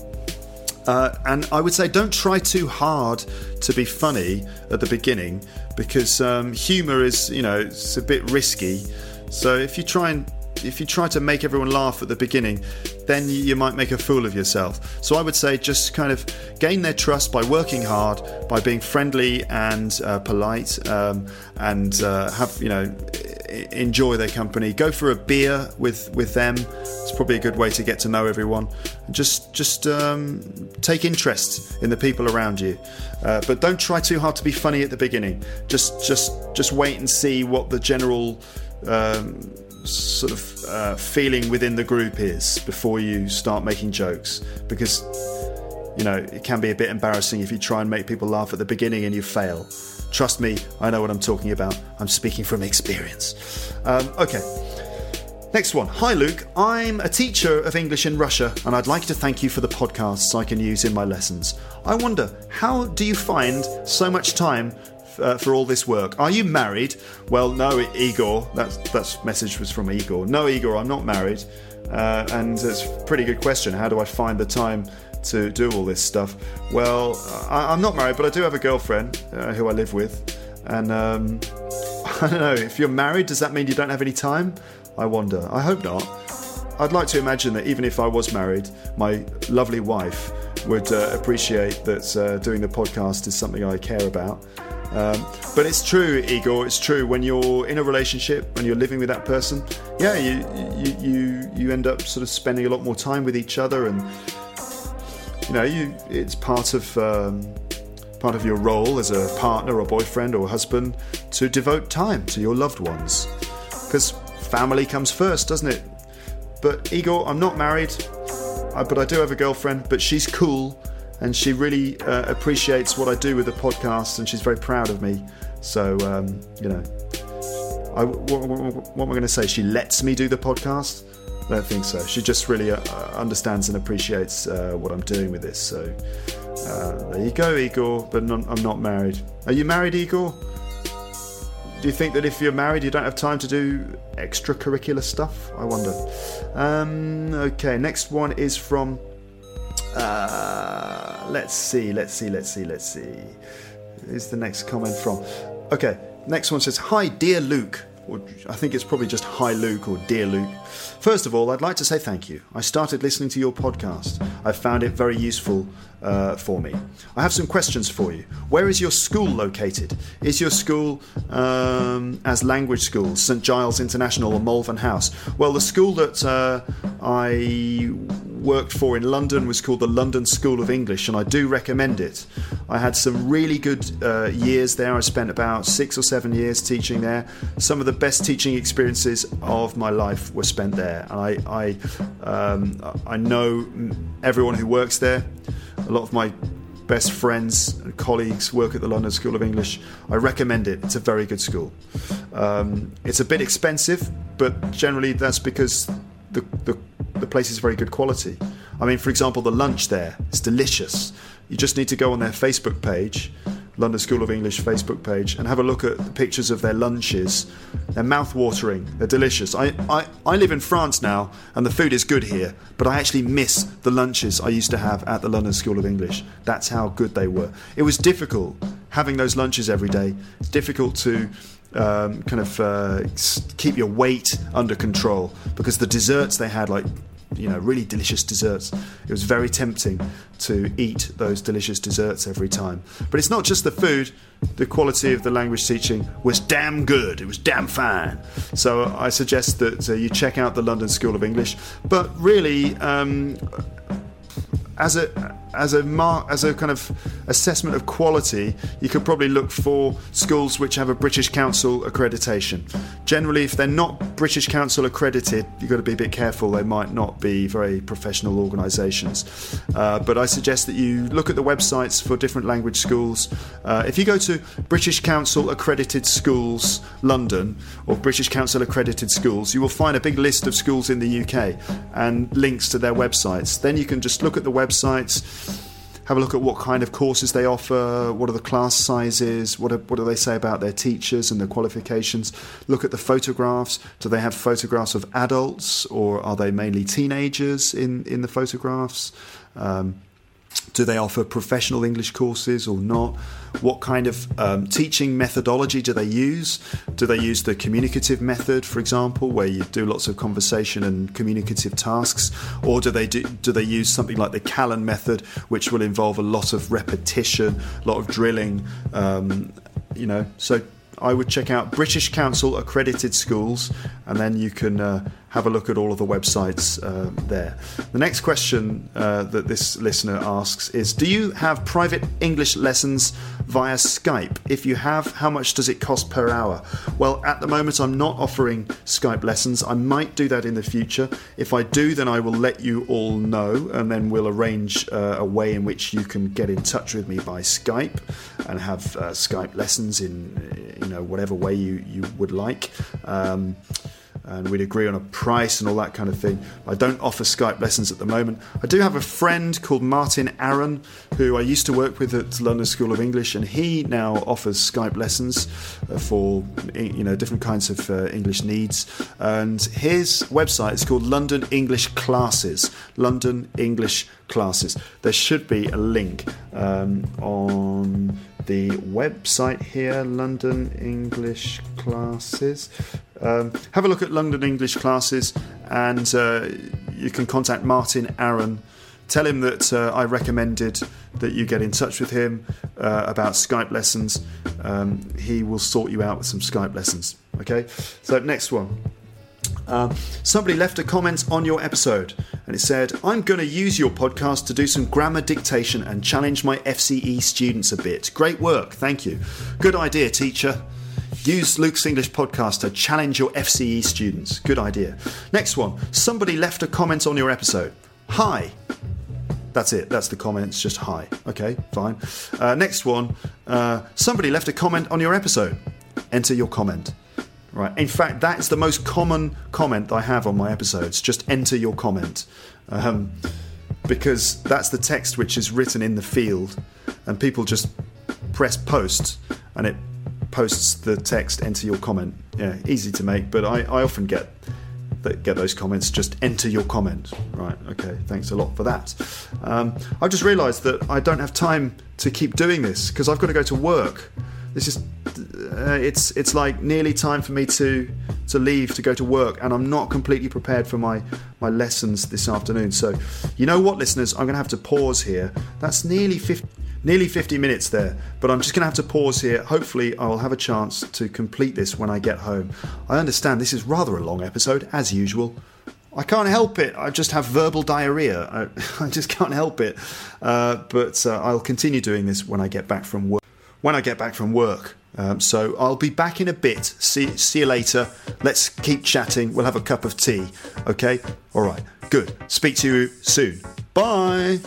uh, and I would say don't try too hard to be funny at the beginning, because um, humour is, you know, it's a bit risky. So if you try and If you try to make everyone laugh at the beginning, then you might make a fool of yourself. So I would say just kind of gain their trust by working hard, by being friendly and uh, polite, um, and uh, have, you know, enjoy their company. Go for a beer with, with them. It's probably a good way to get to know everyone. Just just um, take interest in the people around you, uh, but don't try too hard to be funny at the beginning. Just just just wait and see what the general Um, sort of uh, feeling within the group is before you start making jokes, because you know it can be a bit embarrassing if you try and make people laugh at the beginning and you fail. Trust me, I know what I'm talking about. I'm speaking from experience. Um, okay, next one. "Hi Luke, I'm a teacher of English in Russia, and I'd like to thank you for the podcasts I can use in my lessons. I wonder, how do you find so much time Uh, for all this work? Are you married?" Well, no, Igor. That's that message was from Igor. No, Igor, I'm not married. Uh, and it's a pretty good question. How do I find the time to do all this stuff? Well, I, I'm not married, but I do have a girlfriend uh, who I live with. And um, I don't know, if you're married, does that mean you don't have any time? I wonder. I hope not. I'd like to imagine that even if I was married, my lovely wife would uh, appreciate that uh, doing the podcast is something I care about. Um, but it's true, Igor, it's true. When you're in a relationship, when you're living with that person, yeah, you you you, you end up sort of spending a lot more time with each other, and you know, you it's part of um, part of your role as a partner or boyfriend or husband to devote time to your loved ones, because family comes first, doesn't it? But Igor, I'm not married, but I do have a girlfriend, but she's cool. And she really uh, appreciates what I do with the podcast, and she's very proud of me. So, um, you know, I, what, what, what am I going to say? She lets me do the podcast? I don't think so. She just really uh, understands and appreciates uh, what I'm doing with this. So, uh, there you go, Igor. But non, I'm not married. Are you married, Igor? do you think that if you're married, you don't have time to do extracurricular stuff? I wonder. Um, okay, next one is from. Uh, let's see, let's see, let's see, let's see. Who's the next comment from? Okay, next one says, "Hi, dear Luke." Or I think it's probably just "Hi, Luke" or "Dear Luke." First of all, I'd like to say thank you. I started listening to your podcast. I found it very useful uh, for me. I have some questions for you. Where is your school located? Is your school um, as language schools, Saint Giles International or Malvern House? Well, the school that uh, I worked for in London was called the London School of English, and I do recommend it. I had some really good uh, years there. I spent about six or seven years teaching there. Some of the best teaching experiences of my life were spent there. I I, um, I know everyone who works there. A lot of my best friends and colleagues work at the London School of English. I recommend it. It's a very good school. Um, it's a bit expensive, but generally that's because the, the the place is very good quality. I mean, for example, the lunch there is delicious. You just need to go on their Facebook page, London School of English Facebook page, and have a look at the pictures of their lunches. They're mouth-watering. They're delicious. I, I, I live in France now, and the food is good here, but I actually miss the lunches I used to have at the London School of English. That's how good they were. It was difficult having those lunches every day. It's difficult to um, kind of uh, keep your weight under control, because the desserts they had, like, you know, really delicious desserts. It was very tempting to eat those delicious desserts every time. But it's not just the food. The quality of the language teaching was damn good. It was damn fine. So I suggest that uh, you check out the London School of English. But really, um, as a as a mar- as a kind of assessment of quality, you could probably look for schools which have a British Council accreditation. Generally, if they're not British Council accredited, you've got to be a bit careful. They might not be very professional organisations. Uh, but I suggest that you look at the websites for different language schools. Uh, if you go to British Council Accredited Schools London or British Council Accredited Schools, you will find a big list of schools in the U K and links to their websites. Then you can just look at the websites, have a look at what kind of courses they offer, what are the class sizes, what, are, what do they say about their teachers and their qualifications. Look at the photographs. Do they have photographs of adults, or are they mainly teenagers in, in the photographs? Um, do they offer professional English courses or not? What kind of um, teaching methodology do they use? Do they use the communicative method, for example, where you do lots of conversation and communicative tasks? Or do they do, do they use something like the Callan method, which will involve a lot of repetition, a lot of drilling? Um, you know, so I would check out British Council accredited schools, and then you can uh, have a look at all of the websites uh, there. The next question uh, that this listener asks is, do you have private English lessons via Skype? If you have, how much does it cost per hour? Well, at the moment I'm not offering Skype lessons. I might do that in the future. If I do, then I will let you all know, and then we'll arrange uh, a way in which you can get in touch with me by Skype and have uh, Skype lessons in, you know, whatever way you, you would like. Um, and we'd agree on a price and all that kind of thing. I don't offer Skype lessons at the moment. I do have a friend called Martin Aaron, who I used to work with at London School of English, and he now offers Skype lessons uh, for, you know, different kinds of uh, English needs. And his website is called London English Classes. London English Classes. There should be a link um, on the website here, London English Classes. Um, have a look at London English Classes, and uh, you can contact Martin Aaron. Tell him that uh, I recommended that you get in touch with him uh, about Skype lessons. Um, he will sort you out with some Skype lessons. Okay, so next one. Uh, somebody left a comment on your episode, and it said, I'm going to use your podcast to do some grammar dictation and challenge my F C E students a bit. Great work, thank you. Good idea, teacher. Use Luke's English podcast to challenge your F C E students. Good idea. Next one. Somebody left a comment on your episode. Hi. That's it. That's the comment. It's just hi. Okay, fine. Uh, next one. Uh, somebody left a comment on your episode. Enter your comment. Right. In fact, that's the most common comment I have on my episodes. Just enter your comment. Um, because that's the text which is written in the field, and people just press post, and it posts the text, enter your comment. Yeah, easy to make, but I, I often get that get those comments, just enter your comment. Right, okay, thanks a lot for that. Um, I've just realised that I don't have time to keep doing this because I've got to go to work. This is, uh, it's it's like nearly time for me to to leave to go to work, and I'm not completely prepared for my, my lessons this afternoon. So, you know what, listeners, I'm going to have to pause here. That's nearly fifty, nearly fifty minutes there, but I'm just going to have to pause here. Hopefully I'll have a chance to complete this when I get home. I understand this is rather a long episode, as usual. I can't help it. I just have verbal diarrhea. I, I just can't help it. Uh, but uh, I'll continue doing this when I get back from work. When I get back from work. Um, so I'll be back in a bit. See, see you later. Let's keep chatting. We'll have a cup of tea. Okay? All right. Good. Speak to you soon. Bye.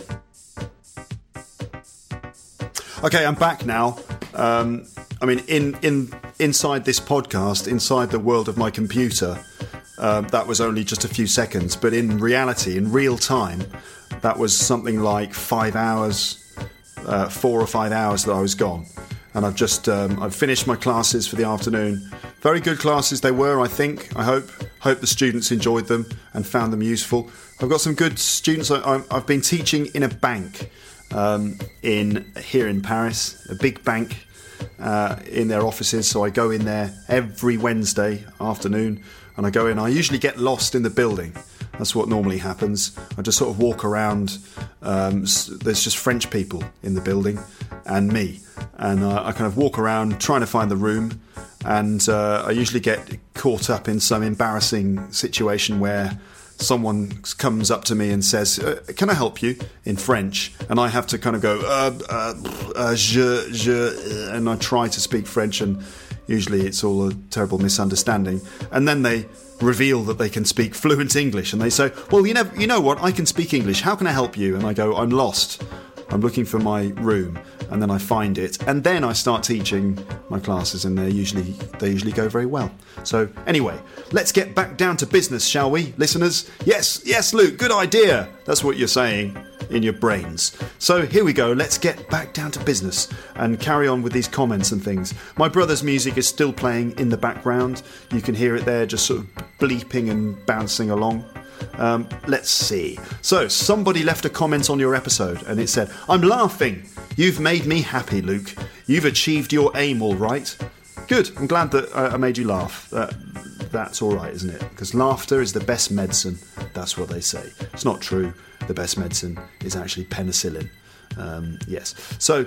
Okay, I'm back now. Um, I mean, in in inside this podcast, inside the world of my computer, uh, that was only just a few seconds. But in reality, in real time, that was something like five hours, uh, four or five hours that I was gone. And I've just um, I've finished my classes for the afternoon. Very good classes they were, I think. I hope hope the students enjoyed them and found them useful. I've got some good students. I, I've been teaching in a bank um, in here in Paris, a big bank uh, in their offices. So I go in there every Wednesday afternoon, and I go in. I usually get lost in the building. That's what normally happens. I just sort of walk around. Um, there's just French people in the building and me. And uh, I kind of walk around trying to find the room. And uh, I usually get caught up in some embarrassing situation where someone comes up to me and says, uh, can I help you? In French. And I have to kind of go, uh, uh, uh, je, je, and I try to speak French, and usually it's all a terrible misunderstanding. And then they reveal that they can speak fluent English, and they say, well, you know, you know what, I can speak English, how can I help you? And I go, I'm lost, I'm looking for my room. And then I find it, and then I start teaching my classes, and they usually they usually go very well. So anyway, let's get back down to business, shall we, listeners? Yes, yes, Luke, good idea. That's what you're saying in your brains. So here we go, let's get back down to business and carry on with these comments and things. My brother's music is still playing in the background. You can hear it there just sort of bleeping and bouncing along. Um, let's see. So somebody left a comment on your episode, and it said, I'm laughing. You've made me happy, Luke. You've achieved your aim all right. Good. I'm glad that I made you laugh. That, that's all right, isn't it? Because laughter is the best medicine. That's what they say. It's not true. The best medicine is actually penicillin. Um, yes. So,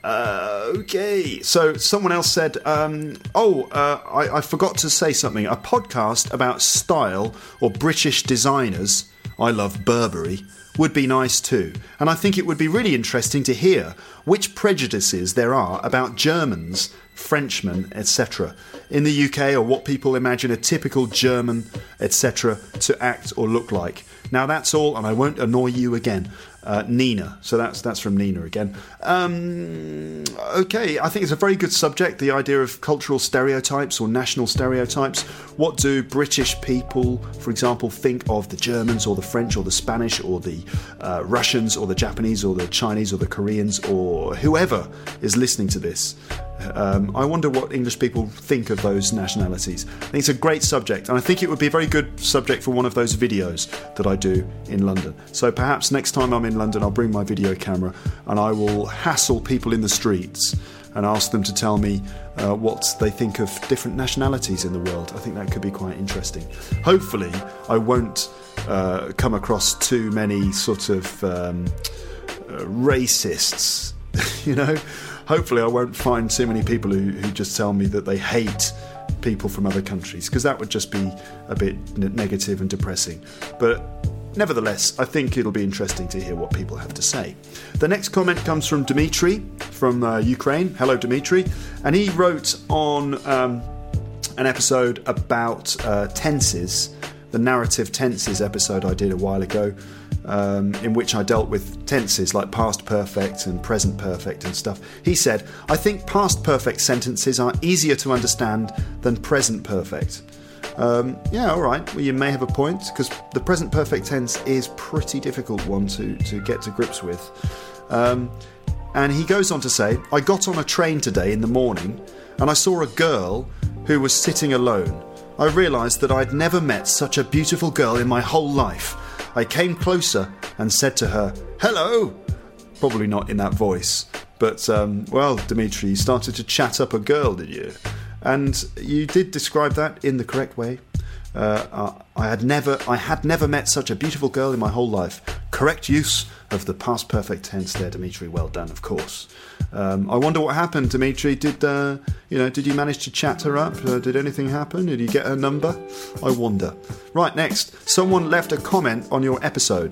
uh, okay. So someone else said, um, oh, uh, I, I forgot to say something. A podcast about style or British designers, I love Burberry, would be nice too. And I think it would be really interesting to hear which prejudices there are about Germans, Frenchmen, et cetera in the U K, or what people imagine a typical German, et cetera to act or look like. Now that's all, and I won't annoy you again. Uh, Nina. So that's that's from Nina again. Um, okay, I think it's a very good subject, the idea of cultural stereotypes or national stereotypes. What do British people, for example, think of the Germans or the French or the Spanish or the uh, Russians or the Japanese or the Chinese or the Koreans or whoever is listening to this? Um, I wonder what English people think of those nationalities. I think it's a great subject, and I think it would be a very good subject for one of those videos that I do in London. So perhaps next time I'm in London, I'll bring my video camera and I will hassle people in the streets and ask them to tell me uh, what they think of different nationalities in the world. I think that could be quite interesting. Hopefully I won't uh, come across too many sort of um, uh, racists, you know. Hopefully I won't find too many people who, who just tell me that they hate people from other countries, because that would just be a bit negative and depressing. But nevertheless, I think it'll be interesting to hear what people have to say. The next comment comes from Dmitry from uh, Ukraine. Hello, Dmitry. And he wrote on um, an episode about uh, tenses, the narrative tenses episode I did a while ago, um, in which I dealt with tenses like past perfect and present perfect and stuff. He said, I think past perfect sentences are easier to understand than present perfect. Um, yeah, all right. Well, you may have a point, because the present perfect tense is pretty difficult one to, to get to grips with. Um, And he goes on to say, I got on a train today in the morning and I saw a girl who was sitting alone. I realised that I'd never met such a beautiful girl in my whole life. I came closer and said to her, hello! Probably not in that voice. But, um, well, Dimitri, you started to chat up a girl, did you? And you did describe that in the correct way. Uh, I had never I had never met such a beautiful girl in my whole life. Correct use of the past perfect tense there, Dimitri. Well done, of course. Um, I wonder what happened, Dimitri. Did uh, you know? Did you manage to chat her up? Uh, did anything happen? Did you get her number? I wonder. Right, next, someone left a comment on your episode,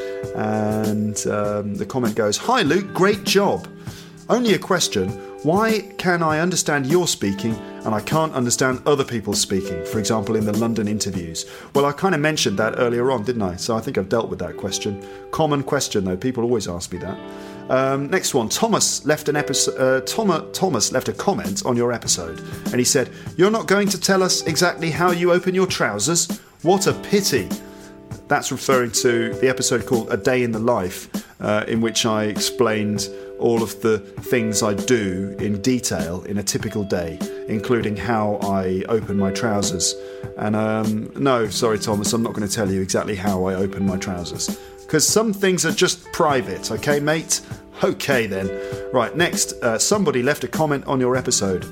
and um, the comment goes, "Hi, Luke. Great job. Only a question. Why can I understand your speaking and I can't understand other people speaking, for example, in the London interviews?" Well, I kind of mentioned that earlier on, didn't I? So I think I've dealt with that question. Common question, though. People always ask me that. Um, next one. Thomas left an episode. Uh, Tom- Thomas left a comment on your episode, and he said, "You're not going to tell us exactly how you open your trousers? What a pity." That's referring to the episode called A Day in the Life, uh, in which I explained all of the things I do in detail in a typical day, including how I open my trousers. And um, no, sorry Thomas, I'm not going to tell you exactly how I open my trousers, because some things are just private, okay mate? Okay then. Right, next, uh, somebody left a comment on your episode,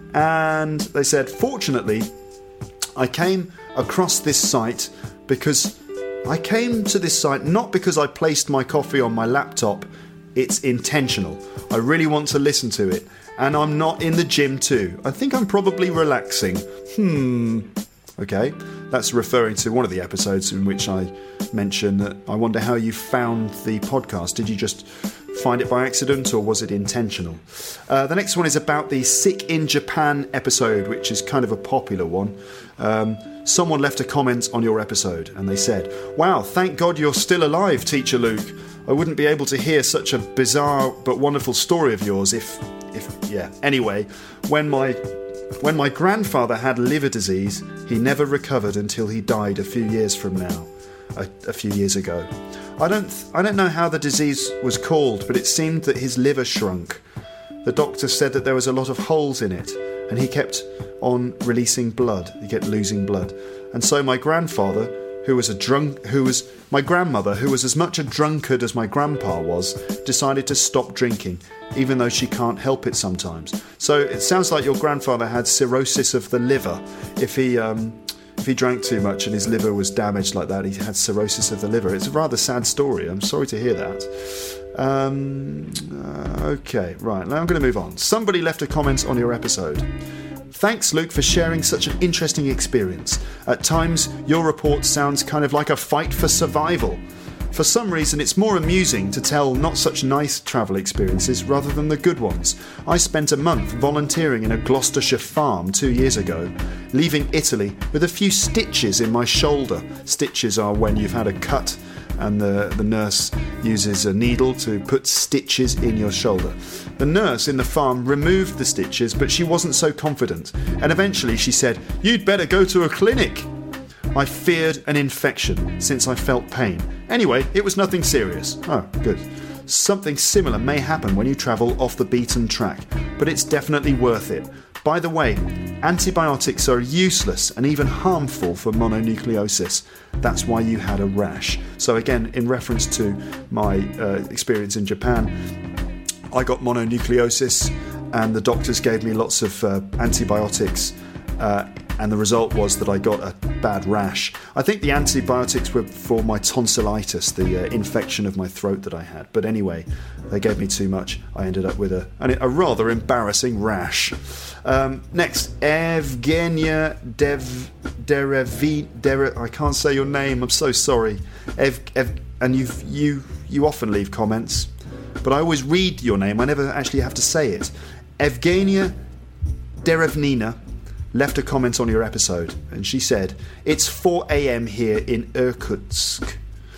and they said, fortunately, I came across this site because I came to this site not because I placed my coffee on my laptop. It's intentional. I really want to listen to it. And I'm not in the gym too. I think I'm probably relaxing. Hmm. Okay. That's referring to one of the episodes in which I mentioned that I wonder how you found the podcast. Did you just find it by accident or was it intentional? Uh, the next one is about the Sick in Japan episode, which is kind of a popular one. Um, someone left a comment on your episode and they said, "Wow, thank God you're still alive, Teacher Luke. I wouldn't be able to hear such a bizarre but wonderful story of yours if, if, yeah. Anyway, when my, when my grandfather had liver disease, he never recovered until he died a few years from now, a, a few years ago. I don't, I don't know how the disease was called, but it seemed that his liver shrunk. The doctor said that there was a lot of holes in it, and he kept on releasing blood. He kept losing blood, and so my grandfather, who was a drunk, who was my grandmother, who was as much a drunkard as my grandpa was, decided to stop drinking, even though she can't help it sometimes. So it sounds like your grandfather had cirrhosis of the liver. If he um, if he drank too much and his liver was damaged like that, he had cirrhosis of the liver. It's a rather sad story. I'm sorry to hear that. Um, uh, okay, right. Now I'm going to move on. Somebody left a comment on your episode. Thanks, Luke, for sharing such an interesting experience. At times, your report sounds kind of like a fight for survival. For some reason, it's more amusing to tell not such nice travel experiences rather than the good ones. I spent a month volunteering in a Gloucestershire farm two years ago, leaving Italy with a few stitches in my shoulder. Stitches are when you've had a cut and the, the nurse uses a needle to put stitches in your shoulder. The nurse in the farm removed the stitches, but she wasn't so confident, and eventually she said, "You'd better go to a clinic." I feared an infection since I felt pain. Anyway, it was nothing serious. Oh, good. Something similar may happen when you travel off the beaten track, but it's definitely worth it. By the way, antibiotics are useless and even harmful for mononucleosis. That's why you had a rash. So again, in reference to my uh, experience in Japan, I got mononucleosis and the doctors gave me lots of uh, antibiotics uh, and the result was that I got a bad rash. I think the antibiotics were for my tonsillitis, the uh, infection of my throat that I had. But anyway, they gave me too much. I ended up with a, a rather embarrassing rash. Um, next, Evgenia Dev Derevi Dere. I can't say your name. I'm so sorry. Ev, Ev and you you you often leave comments, but I always read your name. I never actually have to say it. Evgenia Derevnina left a comment on your episode, and she said, "It's four a.m. here in Irkutsk.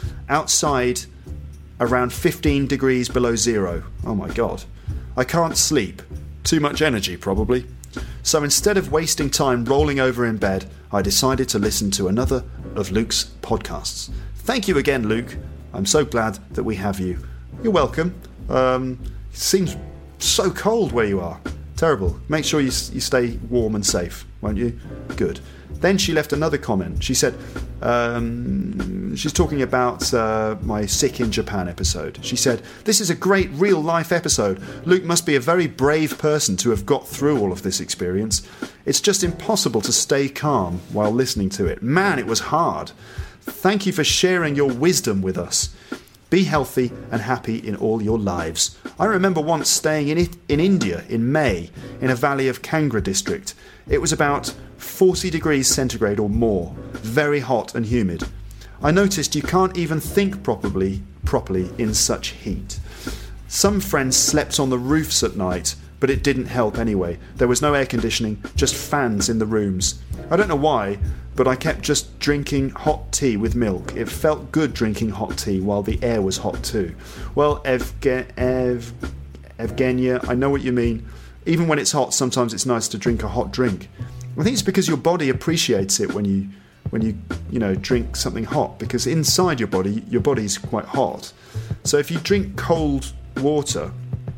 Outside, around fifteen degrees below zero. Oh my God. I can't sleep. Too much energy, probably. So instead of wasting time rolling over in bed, I decided to listen to another of Luke's podcasts. Thank you again, Luke. I'm so glad that we have you." You're welcome. Um, It seems so cold where you are. Terrible. Make sure you, you stay warm and safe, won't you? Good. Then she left another comment. She said, um, she's talking about uh, my Sick in Japan episode. She said, "This is a great real-life episode. Luke must be a very brave person to have got through all of this experience. It's just impossible to stay calm while listening to it. Man, it was hard. Thank you for sharing your wisdom with us. Be healthy and happy in all your lives. I remember once staying in it, in India in May in a valley of Kangra district. It was about forty degrees centigrade or more, very hot and humid. I noticed you can't even think properly, properly in such heat. Some friends slept on the roofs at night, but it didn't help anyway. There was no air conditioning, just fans in the rooms. I don't know why, but I kept just drinking hot tea with milk. It felt good drinking hot tea while the air was hot too." Well, Evge- Ev- Evgenia, I know what you mean. Even when it's hot, sometimes it's nice to drink a hot drink. I think it's because your body appreciates it when you, when you, you know, drink something hot, because inside your body, your body's quite hot. So if you drink cold water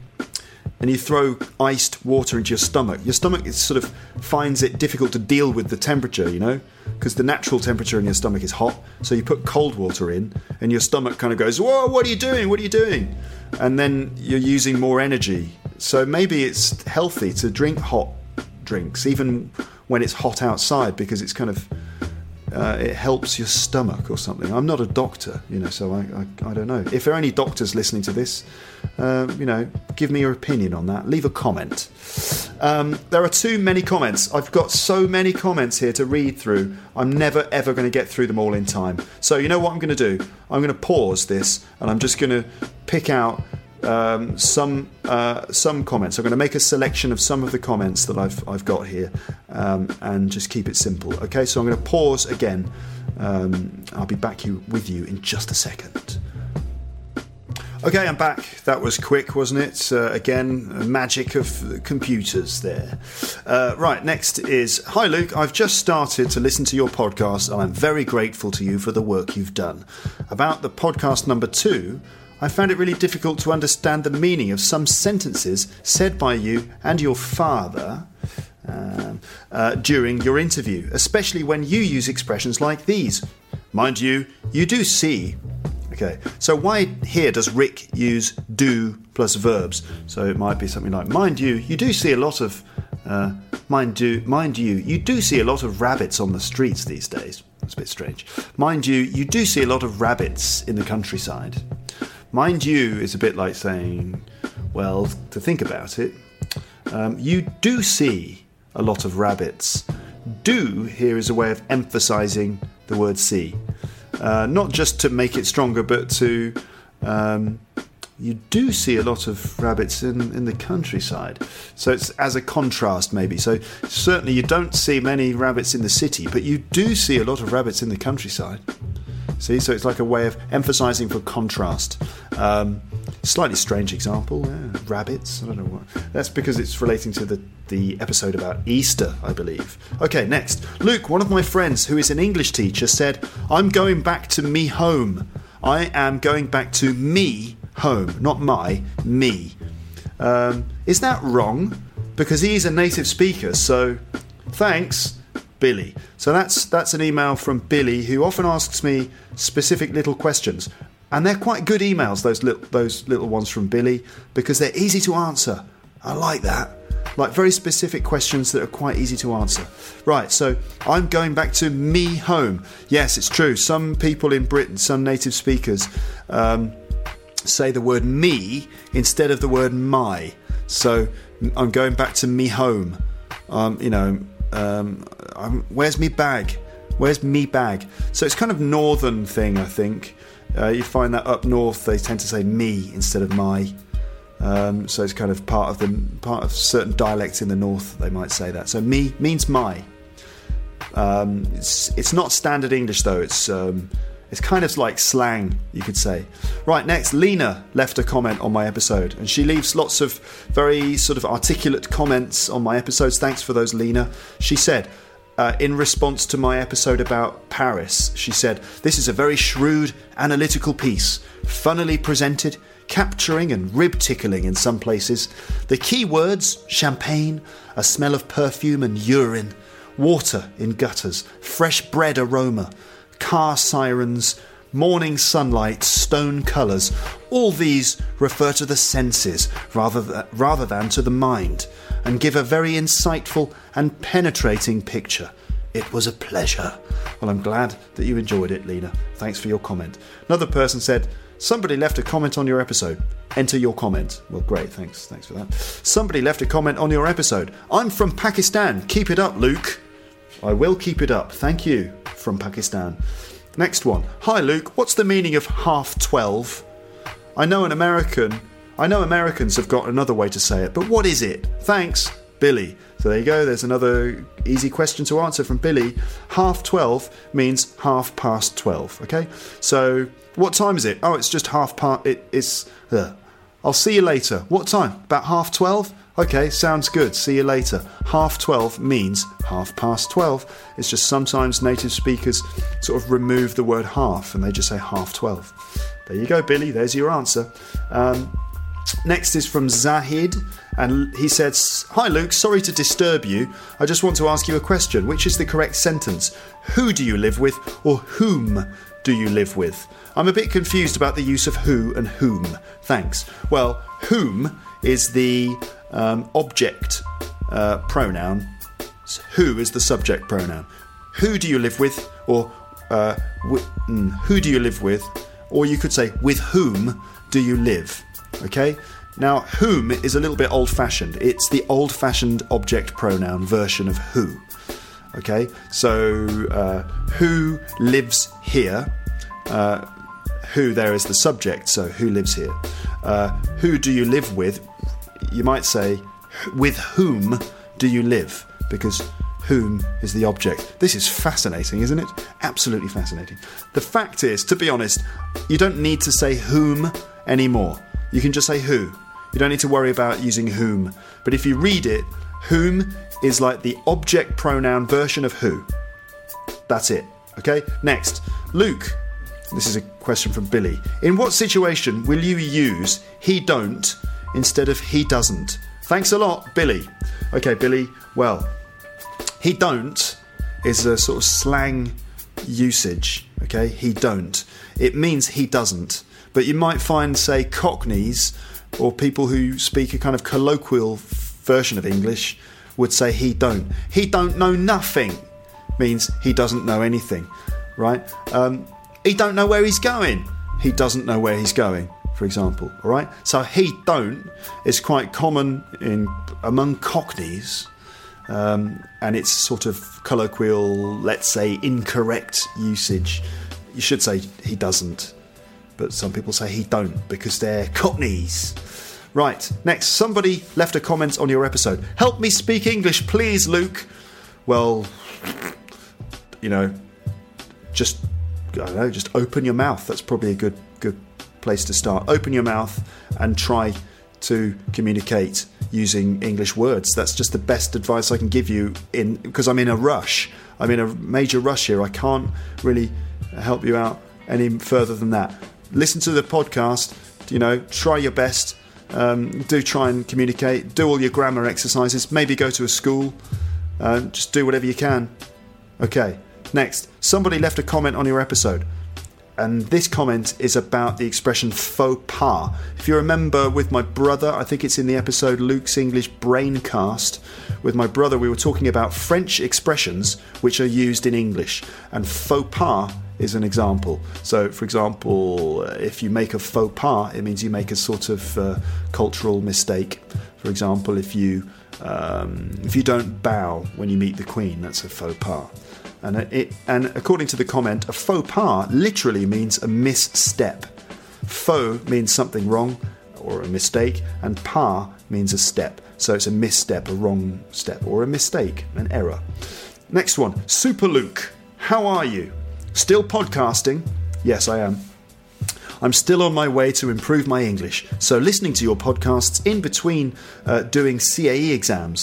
and you throw iced water into your stomach, your stomach is sort of finds it difficult to deal with the temperature, you know, because the natural temperature in your stomach is hot. So you put cold water in and your stomach kind of goes, "Whoa, what are you doing? What are you doing?" And then you're using more energy. So maybe it's healthy to drink hot drinks, even when it's hot outside, because it's kind of, uh, it helps your stomach or something. I'm not a doctor, you know, so I, I, I don't know. If there are any doctors listening to this, uh, you know, give me your opinion on that. Leave a comment. Um, there are too many comments. I've got so many comments here to read through. I'm never, ever going to get through them all in time. So you know what I'm going to do? I'm going to pause this and I'm just going to pick out Um, some uh, some comments. I'm going to make a selection of some of the comments that I've I've got here, um, and just keep it simple. Okay, so I'm going to pause again. Um, I'll be back you, with you in just a second. Okay, I'm back. That was quick, wasn't it? Uh, again, magic of computers there. Uh, right, next is, "Hi Luke, I've just started to listen to your podcast and I'm very grateful to you for the work you've done. About the podcast number two, I found it really difficult to understand the meaning of some sentences said by you and your father um, uh, during your interview, especially when you use expressions like these. Mind you, you do see." Okay, so why here does Rick use do plus verbs? So it might be something like, "Mind you, you do see a lot of, uh, mind you, mind you, you do see a lot of rabbits on the streets these days." That's a bit strange. "Mind you, you do see a lot of rabbits in the countryside." Mind you is a bit like saying, well, to think about it, um, you do see a lot of rabbits. Do here is a way of emphasising the word see. Uh, not just to make it stronger, but to, um, you do see a lot of rabbits in, in the countryside. So it's as a contrast maybe. So certainly you don't see many rabbits in the city, but you do see a lot of rabbits in the countryside. See, so it's like a way of emphasising for contrast. Um, slightly strange example, yeah, rabbits, I don't know what. That's because it's relating to the, the episode about Easter, I believe. Okay, next. "Luke, one of my friends who is an English teacher said, I'm going back to me home. I am going back to me home, not my, me. Um, is that wrong? Because he's a native speaker, so thanks, Billy." So that's that's an email from Billy, who often asks me specific little questions, and they're quite good emails, those little those little ones from Billy, because they're easy to answer. I like that, like very specific questions that are quite easy to answer. Right, so I'm going back to me home. Yes, it's true. Some people in Britain, some native speakers, um, say the word me instead of the word my. So I'm going back to me home. Um, you know. Um, um, where's me bag? Where's me bag? So it's kind of northern thing, I think. Uh, you find that up north they tend to say me instead of my. Um, so it's kind of part of the part of certain dialects in the north. They might say that. So me means my. Um, it's it's not standard English though. It's um, it's kind of like slang, you could say. Right, next, Lena left a comment on my episode, and she leaves lots of very sort of articulate comments on my episodes. Thanks for those, Lena. She said, uh, in response to my episode about Paris, she said, "This is a very shrewd, analytical piece, funnily presented, capturing and rib tickling in some places. The key words: champagne, a smell of perfume and urine, water in gutters, fresh bread aroma, car sirens, morning sunlight, stone colours. All these refer to the senses rather th- rather than to the mind, and give a very insightful and penetrating picture. It was a pleasure. Well, I'm glad that you enjoyed it, Lena. Thanks for your comment. Another person said, somebody left a comment on your episode. Enter your comment. Well, great, thanks. Thanks for that. Somebody left a comment on your episode. I'm from Pakistan. Keep it up, Luke. I will keep it up. Thank you, from Pakistan. Next one. Hi, Luke. What's the meaning of half twelve? I know an American... I know Americans have got another way to say it, but what is it? Thanks, Billy. So there you go. There's another easy question to answer from Billy. Half twelve means half past twelve. Okay. So what time is it? Oh, it's just half past. It, it's. Uh, I'll see you later. What time? About half twelve. Okay, sounds good. See you later. Half twelve means half past twelve. It's just sometimes native speakers sort of remove the word half and they just say half twelve. There you go, Billy. There's your answer. Um, Next is from Zahid, and he says, hi Luke, sorry to disturb you. I just want to ask you a question. Which is the correct sentence? Who do you live with, or whom do you live with? I'm a bit confused about the use of who and whom. Thanks. Well, whom is the um, object uh, pronoun. Who is the subject pronoun. Who do you live with, or uh, w- mm, who do you live with? Or you could say, with whom do you live? Okay, now whom is a little bit old-fashioned. It's the old-fashioned object pronoun version of who. Okay, so uh, who lives here? Uh, who there is the subject, so who lives here? Uh, who do you live with? You might say, with whom do you live? Because whom is the object. This is fascinating, isn't it? Absolutely fascinating. The fact is, to be honest, you don't need to say whom anymore. You can just say who. You don't need to worry about using whom. But if you read it, whom is like the object pronoun version of who. That's it. Okay? Next. Luke. This is a question from Billy. In what situation will you use he don't instead of he doesn't? Thanks a lot, Billy. Okay, Billy. Well, he don't is a sort of slang usage. Okay? He don't. It means he doesn't. But you might find, say, Cockneys or people who speak a kind of colloquial version of English would say he don't. He don't know nothing means he doesn't know anything, right? Um, he don't know where he's going. He doesn't know where he's going, for example, all right? So he don't is quite common in among Cockneys, um, and it's sort of colloquial, let's say, incorrect usage. You should say he doesn't. But some people say he don't because they're Cockneys. Right, next, somebody left a comment on your episode. Help me speak English, please, Luke. Well, you know, just, I don't know, just open your mouth. That's probably a good good place to start. Open your mouth and try to communicate using English words. That's just the best advice I can give you in because I'm in a rush. I'm in a major rush here. I can't really help you out any further than that. Listen to the podcast, you know, try your best, um, do try and communicate, do all your grammar exercises, maybe go to a school, uh, just do whatever you can. Okay, next, somebody left a comment on your episode, and this comment is about the expression faux pas. If you remember with my brother, I think it's in the episode Luke's English Braincast, with my brother we were talking about French expressions which are used in English, and faux pas is an example. So, for example, if you make a faux pas, it means you make a sort of uh, cultural mistake. For example, if you um, if you don't bow when you meet the Queen, that's a faux pas. And it and according to the comment, a faux pas literally means a misstep. Faux means something wrong or a mistake, and pas means a step. So it's a misstep, a wrong step, or a mistake, an error. Next one, Super Luke. How are you? Still podcasting? Yes, I am. I'm still on my way to improve my English, so listening to your podcasts in between uh, doing C A E exams.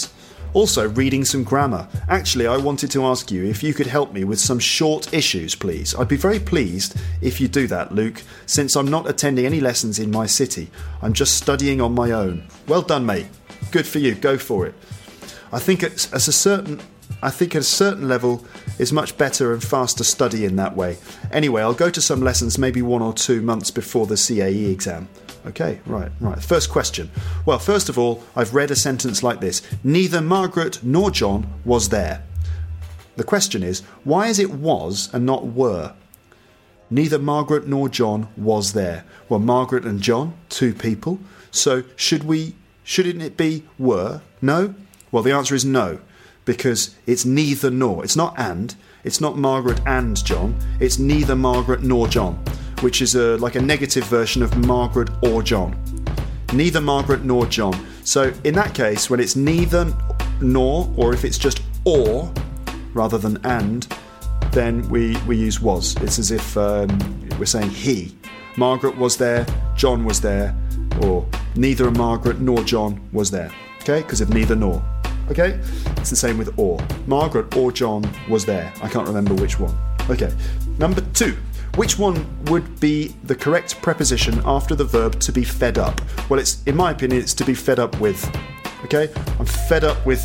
Also, reading some grammar. Actually, I wanted to ask you if you could help me with some short issues, please. I'd be very pleased if you do that, Luke, since I'm not attending any lessons in my city. I'm just studying on my own. Well done, mate. Good for you. Go for it. I think it's, as a certain... I think at a certain level it's much better and faster studying that way. Anyway, I'll go to some lessons maybe one or two months before the C A E exam. Okay, right, right. First question. Well, first of all, I've read a sentence like this. Neither Margaret nor John was there. The question is, why is it was and not were? Neither Margaret nor John was there. Well, Margaret and John, two people. So should we, shouldn't it be were? No? Well, the answer is no. Because it's neither nor. It's not and. It's not Margaret and John. It's neither Margaret nor John, which is a, like a negative version of Margaret or John. Neither Margaret nor John. So in that case, when it's neither nor, or if it's just or rather than and, then we, we use was. It's as if um, we're saying he. Margaret was there, John was there, or neither Margaret nor John was there. Okay, because of neither nor. Okay, it's the same with or. Margaret or John was there. I can't remember which one. Okay, number two. Which one would be the correct preposition after the verb to be fed up? Well, it's in my opinion, it's to be fed up with. Okay, I'm fed up with.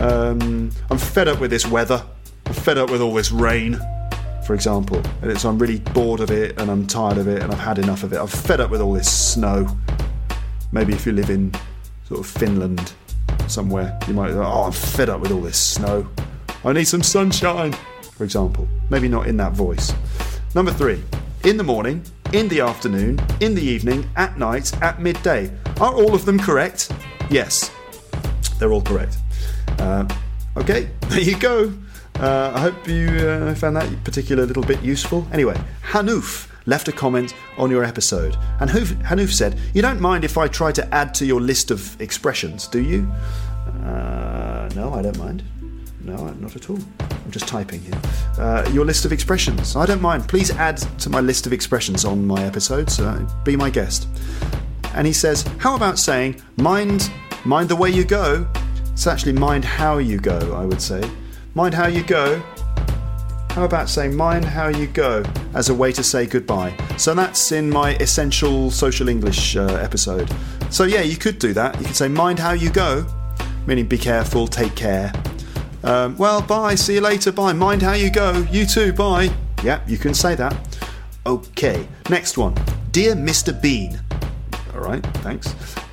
Um, I'm fed up with this weather. I'm fed up with all this rain, for example. And it's I'm really bored of it, and I'm tired of it, and I've had enough of it. I'm fed up with all this snow. Maybe if you live in sort of Finland. Somewhere you might go, oh, I'm fed up with all this snow. I need some sunshine, for example. Maybe not in that voice. Number three, in the morning, in the afternoon, in the evening, at night, at midday. Are all of them correct? Yes, they're all correct. Uh, okay, there you go. Uh, I hope you uh, found that particular little bit useful. Anyway, Hanouf left a comment on your episode. And Hanouf said, you don't mind if I try to add to your list of expressions, do you? Uh, no, I don't mind. No, not at all. I'm just typing here. Uh, your list of expressions. I don't mind. Please add to my list of expressions on my episodes. Uh, be my guest. And he says, how about saying, mind, mind the way you go? It's actually mind how you go, I would say. Mind how you go. How about saying mind how you go as a way to say goodbye? So that's in my Essential Social English uh, episode. So yeah, you could do that. You could say mind how you go, meaning be careful, take care. Um, well, bye, see you later, bye. Mind how you go, you too, bye. Yeah, you can say that. Okay, next one. Dear Mister Bean. All right, thanks.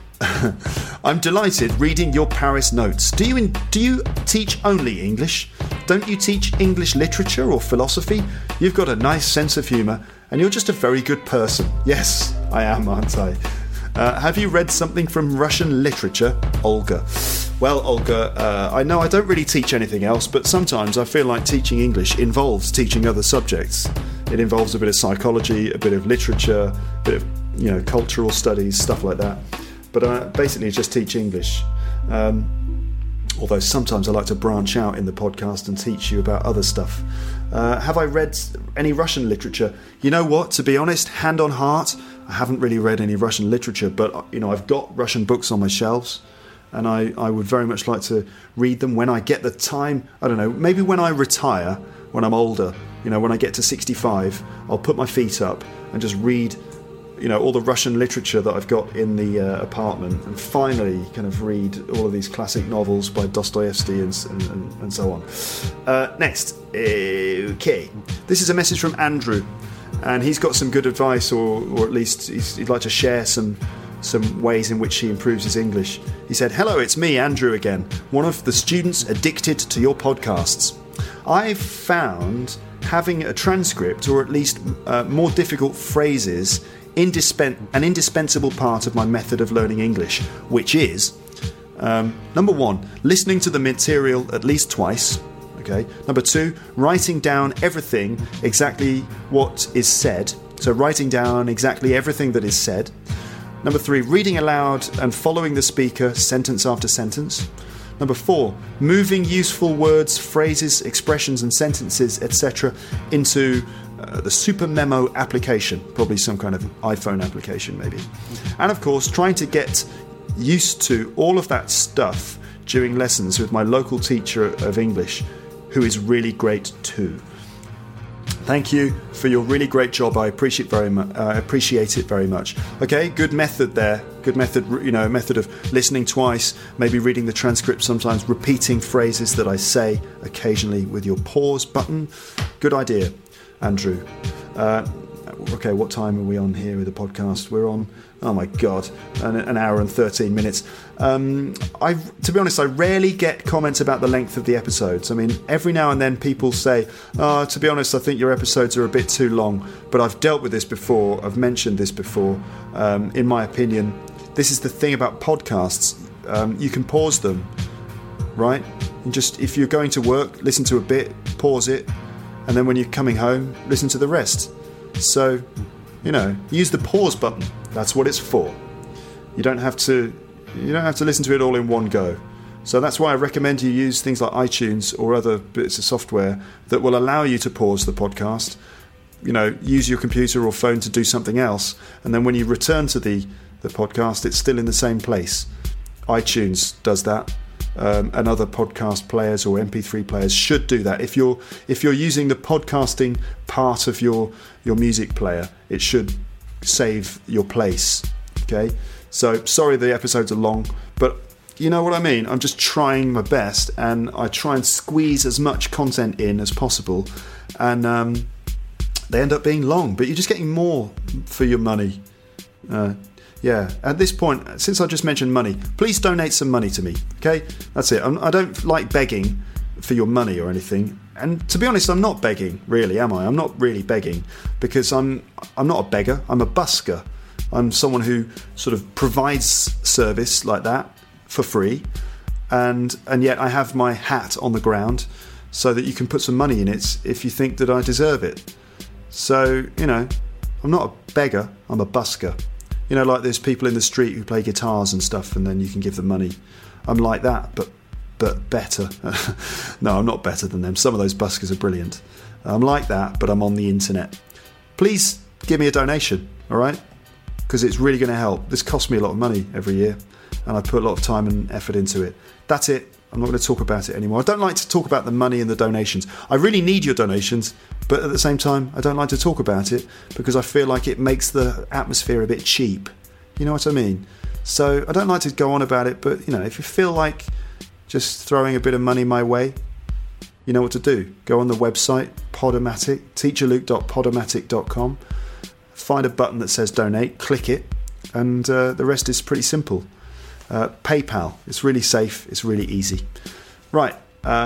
I'm delighted reading your Paris notes. Do you in, do you teach only English? Don't you teach English literature or philosophy? You've got a nice sense of humour and you're just a very good person. Yes, I am, aren't I? Uh, have you read something from Russian literature? Olga. Well, Olga, uh, I know I don't really teach anything else, but sometimes I feel like teaching English involves teaching other subjects. It involves a bit of psychology, a bit of literature, a bit of, you know, cultural studies, stuff like that. But I basically just teach English. Um, although sometimes I like to branch out in the podcast and teach you about other stuff. Uh, have I read any Russian literature? You know what, to be honest, hand on heart, I haven't really read any Russian literature, but you know, I've got Russian books on my shelves and I, I would very much like to read them when I get the time. I don't know, maybe when I retire, when I'm older, you know, when I get to sixty-five, I'll put my feet up and just read, you know, all the Russian literature that I've got in the uh, apartment, and finally kind of read all of these classic novels by Dostoevsky and, and, and so on. Uh, next, okay, this is a message from Andrew, and he's got some good advice, or, or at least he's, he'd like to share some some ways in which he improves his English. He said, hello, it's me, Andrew again, one of the students addicted to your podcasts. I've found having a transcript, or at least uh, more difficult phrases, Indispen- an indispensable part of my method of learning English, which is um, number one, listening to the material at least twice. Okay. Number two, writing down everything, exactly what is said. So writing down exactly everything that is said. Number three, reading aloud and following the speaker sentence after sentence. Number four, moving useful words, phrases, expressions and sentences, et cetera into uh, the Super Memo application, probably some kind of iPhone application maybe. And of course, trying to get used to all of that stuff during lessons with my local teacher of English, who is really great too. Thank you for your really great job. I appreciate very much. I uh, appreciate it very much. Okay, good method there. Good method. You know, method of listening twice, maybe reading the transcript sometimes, repeating phrases that I say occasionally with your pause button. Good idea, Andrew. Uh, okay, what time are we on here with the podcast? We're on. Oh my God, an, an hour and thirteen minutes. Um, I, to be honest, I rarely get comments about the length of the episodes. I mean, every now and then people say, oh, to be honest, I think your episodes are a bit too long. But I've dealt with this before. I've mentioned this before. Um, in my opinion, this is the thing about podcasts. Um, you can pause them, right? And just, if you're going to work, listen to a bit, pause it. And then when you're coming home, listen to the rest. So, you know, use the pause button. That's what it's for. You don't have to you don't have to listen to it all in one go. So that's why I recommend you use things like iTunes or other bits of software that will allow you to pause the podcast. You know, use your computer or phone to do something else, and then when you return to the, the podcast, it's still in the same place. iTunes does that. Um, and other podcast players or M P three players should do that. If you're if you're using the podcasting part of your your music player, it should save your place. Okay, so sorry the episodes are long, but you know what I mean. I'm just trying my best, and I try and squeeze as much content in as possible, and um, they end up being long. But you're just getting more for your money. Uh, Yeah, at this point, since I just mentioned money, please donate some money to me, okay? That's it. I'm, I don't like begging for your money or anything. And to be honest, I'm not begging, really, am I? I'm not really begging, because I'm I'm not a beggar. I'm a busker. I'm someone who sort of provides service like that for free, and and yet I have my hat on the ground so that you can put some money in it if you think that I deserve it. So, you know, I'm not a beggar, I'm a busker. You know, like there's people in the street who play guitars and stuff, and then you can give them money. I'm like that, but but better. No, I'm not better than them. Some of those buskers are brilliant. I'm like that, but I'm on the internet. Please give me a donation, all right? Because it's really going to help. This costs me a lot of money every year, and I put a lot of time and effort into it. That's it. I'm not going to talk about it anymore. I don't like to talk about the money and the donations. I really need your donations, but at the same time, I don't like to talk about it because I feel like it makes the atmosphere a bit cheap. You know what I mean? So I don't like to go on about it, but, you know, if you feel like just throwing a bit of money my way, you know what to do. Go on the website, Podomatic, teacher luke dot podomatic dot com. Find a button that says donate, click it, and uh, the rest is pretty simple. Uh, PayPal, it's really safe, it's really easy. Right,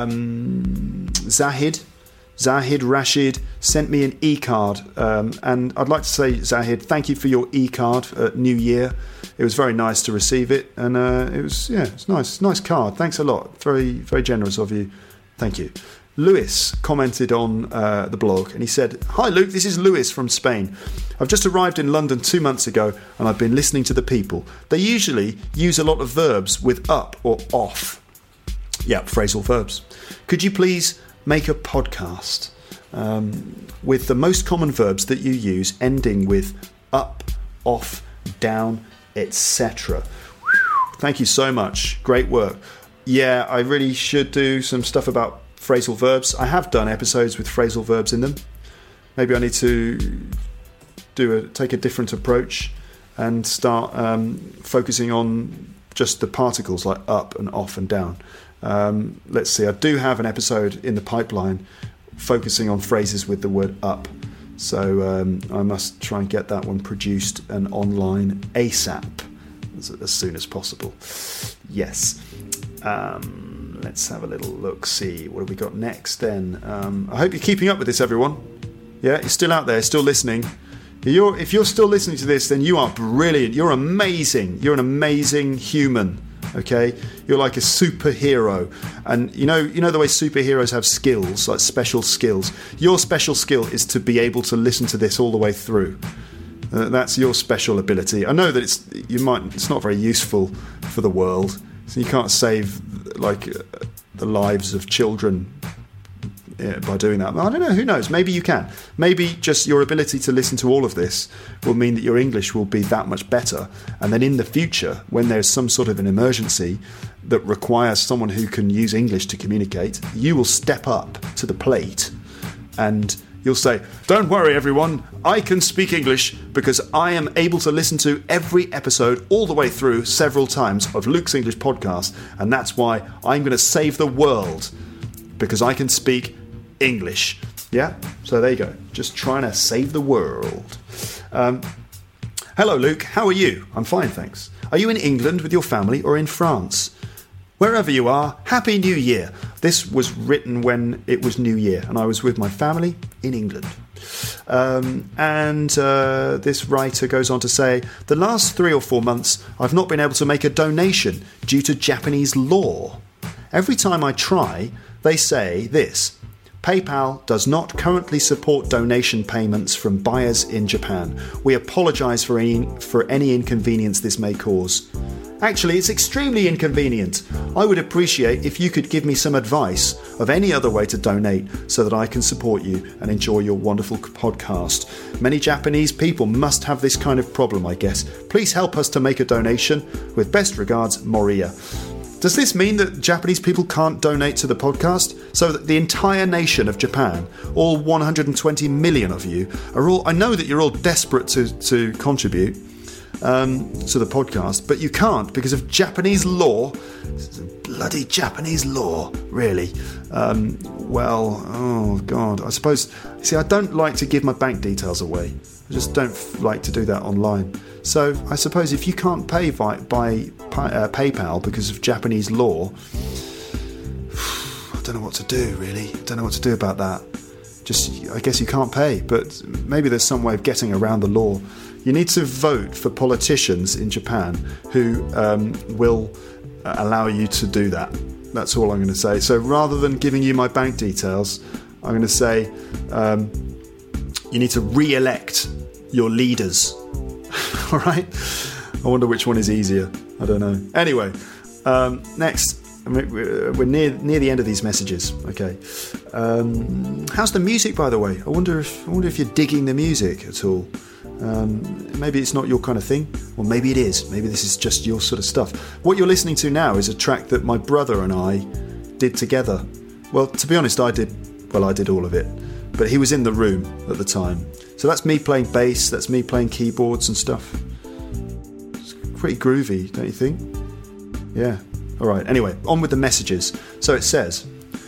um, Zahid, Zahid Rashid sent me an e-card, um, and I'd like to say, Zahid, thank you for your e-card at New Year. It was very nice to receive it, and uh, it was, yeah, it's nice, nice card. Thanks a lot, very, very generous of you. Thank you. Lewis commented on uh, the blog, and he said, "Hi Luke, this is Lewis from Spain. I've just arrived in London two months ago, and I've been listening to the people. They usually use a lot of verbs with up or off. Yeah, phrasal verbs. Could you please make a podcast um, with the most common verbs that you use ending with up, off, down, et cetera" Thank you so much. Great work. Yeah, I really should do some stuff about phrasal verbs. I have done episodes with phrasal verbs in them. Maybe I need to do a take a different approach and start um, focusing on just the particles like up and off and down. Um, let's see, I do have an episode in the pipeline focusing on phrases with the word up. So um, I must try and get that one produced and online ASAP as, as soon as possible. Yes. Um, let's have a little look, see what have we got next then. Um, I hope you're keeping up with this, everyone. Yeah, you're still out there, still listening. You're, if you're still listening to this, then you are brilliant. You're amazing. You're an amazing human. Okay, you're like a superhero, and you know, you know the way superheroes have skills, like special skills. Your special skill is to be able to listen to this all the way through. Uh, that's your special ability. I know that it's you might it's not very useful for the world. So you can't save like uh, the lives of children uh, by doing that. I don't know, who knows? Maybe you can. Maybe just your ability to listen to all of this will mean that your English will be that much better. And then in the future, when there's some sort of an emergency that requires someone who can use English to communicate, you will step up to the plate and you'll say, don't worry everyone, I can speak English because I am able to listen to every episode all the way through several times of Luke's English podcast, and that's why I'm going to save the world, because I can speak English. Yeah? So there you go. Just trying to save the world. Um, hello Luke, how are you? I'm fine, thanks. Are you in England with your family or in France? Wherever you are, Happy New Year. This was written when it was New Year and I was with my family in England. Um, and uh, this writer goes on to say, the last three or four months I've not been able to make a donation due to Japanese law. Every time I try, they say this: PayPal does not currently support donation payments from buyers in Japan. We apologise for any, for any inconvenience this may cause. Actually, it's extremely inconvenient. I would appreciate if you could give me some advice of any other way to donate so that I can support you and enjoy your wonderful podcast. Many Japanese people must have this kind of problem, I guess. Please help us to make a donation. With best regards, Moria. Does this mean that Japanese people can't donate to the podcast? So that the entire nation of Japan, all one hundred twenty million of you, are all... I know that you're all desperate to, to contribute um, to the podcast, but you can't because of Japanese law. Bloody Japanese law, really. Um, well, oh God, I suppose... See, I don't like to give my bank details away. I just don't like to do that online. So I suppose if you can't pay by, by uh, PayPal because of Japanese law, I don't know what to do, really. I don't know what to do about that. Just, I guess you can't pay, but maybe there's some way of getting around the law. You need to vote for politicians in Japan who um, will allow you to do that. That's all I'm going to say. So rather than giving you my bank details, I'm going to say um, you need to re-elect your leaders. All right? I wonder which one is easier. I don't know. Anyway, um, next. We're near near the end of these messages. Okay. Um, how's the music, by the way? I wonder if I wonder if you're digging the music at all. Um, maybe it's not your kind of thing, or maybe it is. Maybe this is just your sort of stuff. What you're listening to now is a track that my brother and I did together. Well, to be honest, I did. Well, I did all of it, but he was in the room at the time. So that's me playing bass. That's me playing keyboards and stuff. It's pretty groovy, don't you think? Yeah. All right, anyway, on with the messages. So it says,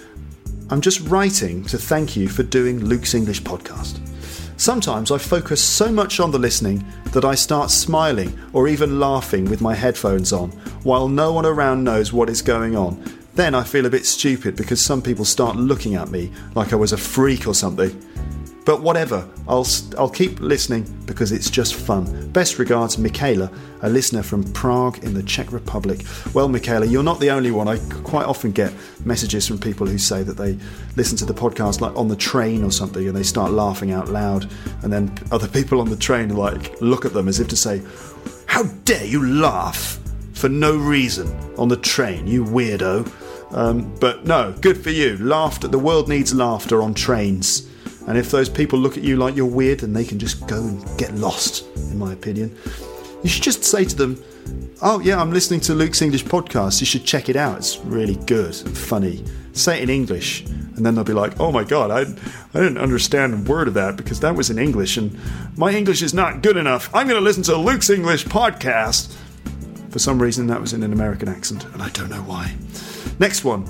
I'm just writing to thank you for doing Luke's English podcast. Sometimes I focus so much on the listening that I start smiling or even laughing with my headphones on, while no one around knows what is going on. Then I feel a bit stupid because some people start looking at me like I was a freak or something. But whatever, I'll I'll keep listening because it's just fun. Best regards, Michaela, a listener from Prague in the Czech Republic. Well, Michaela, you're not the only one. I quite often get messages from people who say that they listen to the podcast like on the train or something and they start laughing out loud, and then other people on the train like look at them as if to say, how dare you laugh for no reason on the train, you weirdo. Um, but no, good for you. Laughter. The world needs laughter on trains. And if those people look at you like you're weird, then they can just go and get lost, in my opinion. You should just say to them, oh yeah, I'm listening to Luke's English podcast, you should check it out, it's really good and funny. Say it in English, and then they'll be like, oh my god, I, I didn't understand a word of that because that was in English, and my English is not good enough. I'm going to listen to Luke's English podcast. For some reason, that was in an American accent, and I don't know why. Next one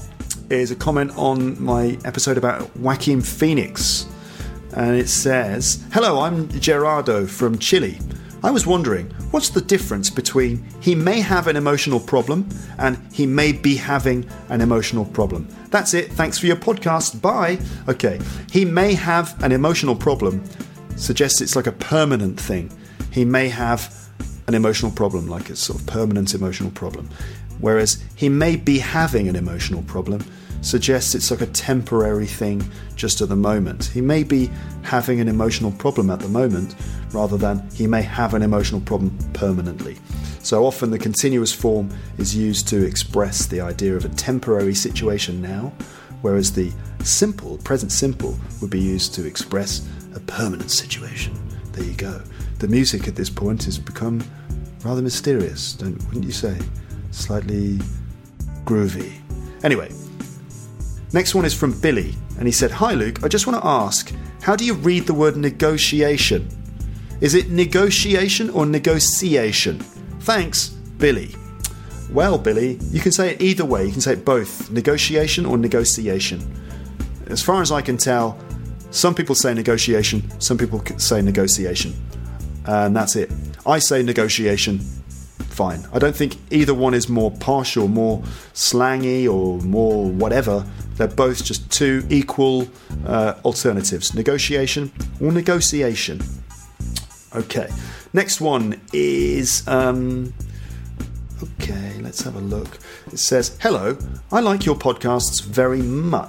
is a comment on my episode about Joaquin Phoenix, and it says, hello, I'm Gerardo from Chile. I was wondering, what's the difference between he may have an emotional problem and he may be having an emotional problem? That's it, thanks for your podcast, bye. Okay, he may have an emotional problem suggests it's like a permanent thing. He may have an emotional problem, like a sort of permanent emotional problem. Whereas he may be having an emotional problem suggests it's like a temporary thing just at the moment. He may be having an emotional problem at the moment rather than he may have an emotional problem permanently. So often the continuous form is used to express the idea of a temporary situation now whereas the simple, present simple, would be used to express a permanent situation. There you go. The music at this point has become rather mysterious, don't, wouldn't you say? Slightly groovy. Anyway, next one is from Billy, and he said, "Hi Luke, I just want to ask, how do you read the word negotiation? Is it negotiation or negotiation? Thanks, Billy." Well, Billy, you can say it either way. You can say it both, negotiation or negotiation. As far as I can tell, some people say negotiation, some people say negotiation. And that's it. I say negotiation, fine. I don't think either one is more posh or more slangy or more whatever. They're both just two equal uh, alternatives. Negotiation or negotiation. Okay. Next one is... Um, okay, let's have a look. It says, "Hello, I like your podcasts very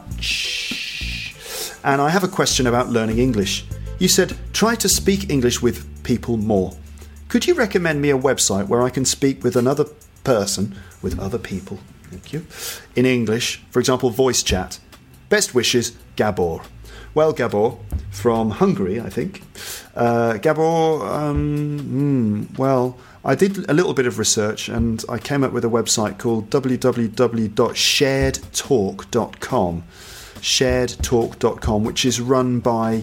much. And I have a question about learning English. You said, try to speak English with people more. Could you recommend me a website where I can speak with another person, with other people, thank you, in English, for example, voice chat? Best wishes, Gabor." Well, Gabor, from Hungary, I think. Uh, Gabor, um, mm, well, I did a little bit of research and I came up with a website called w w w dot shared talk dot com. shared talk dot com, which is run by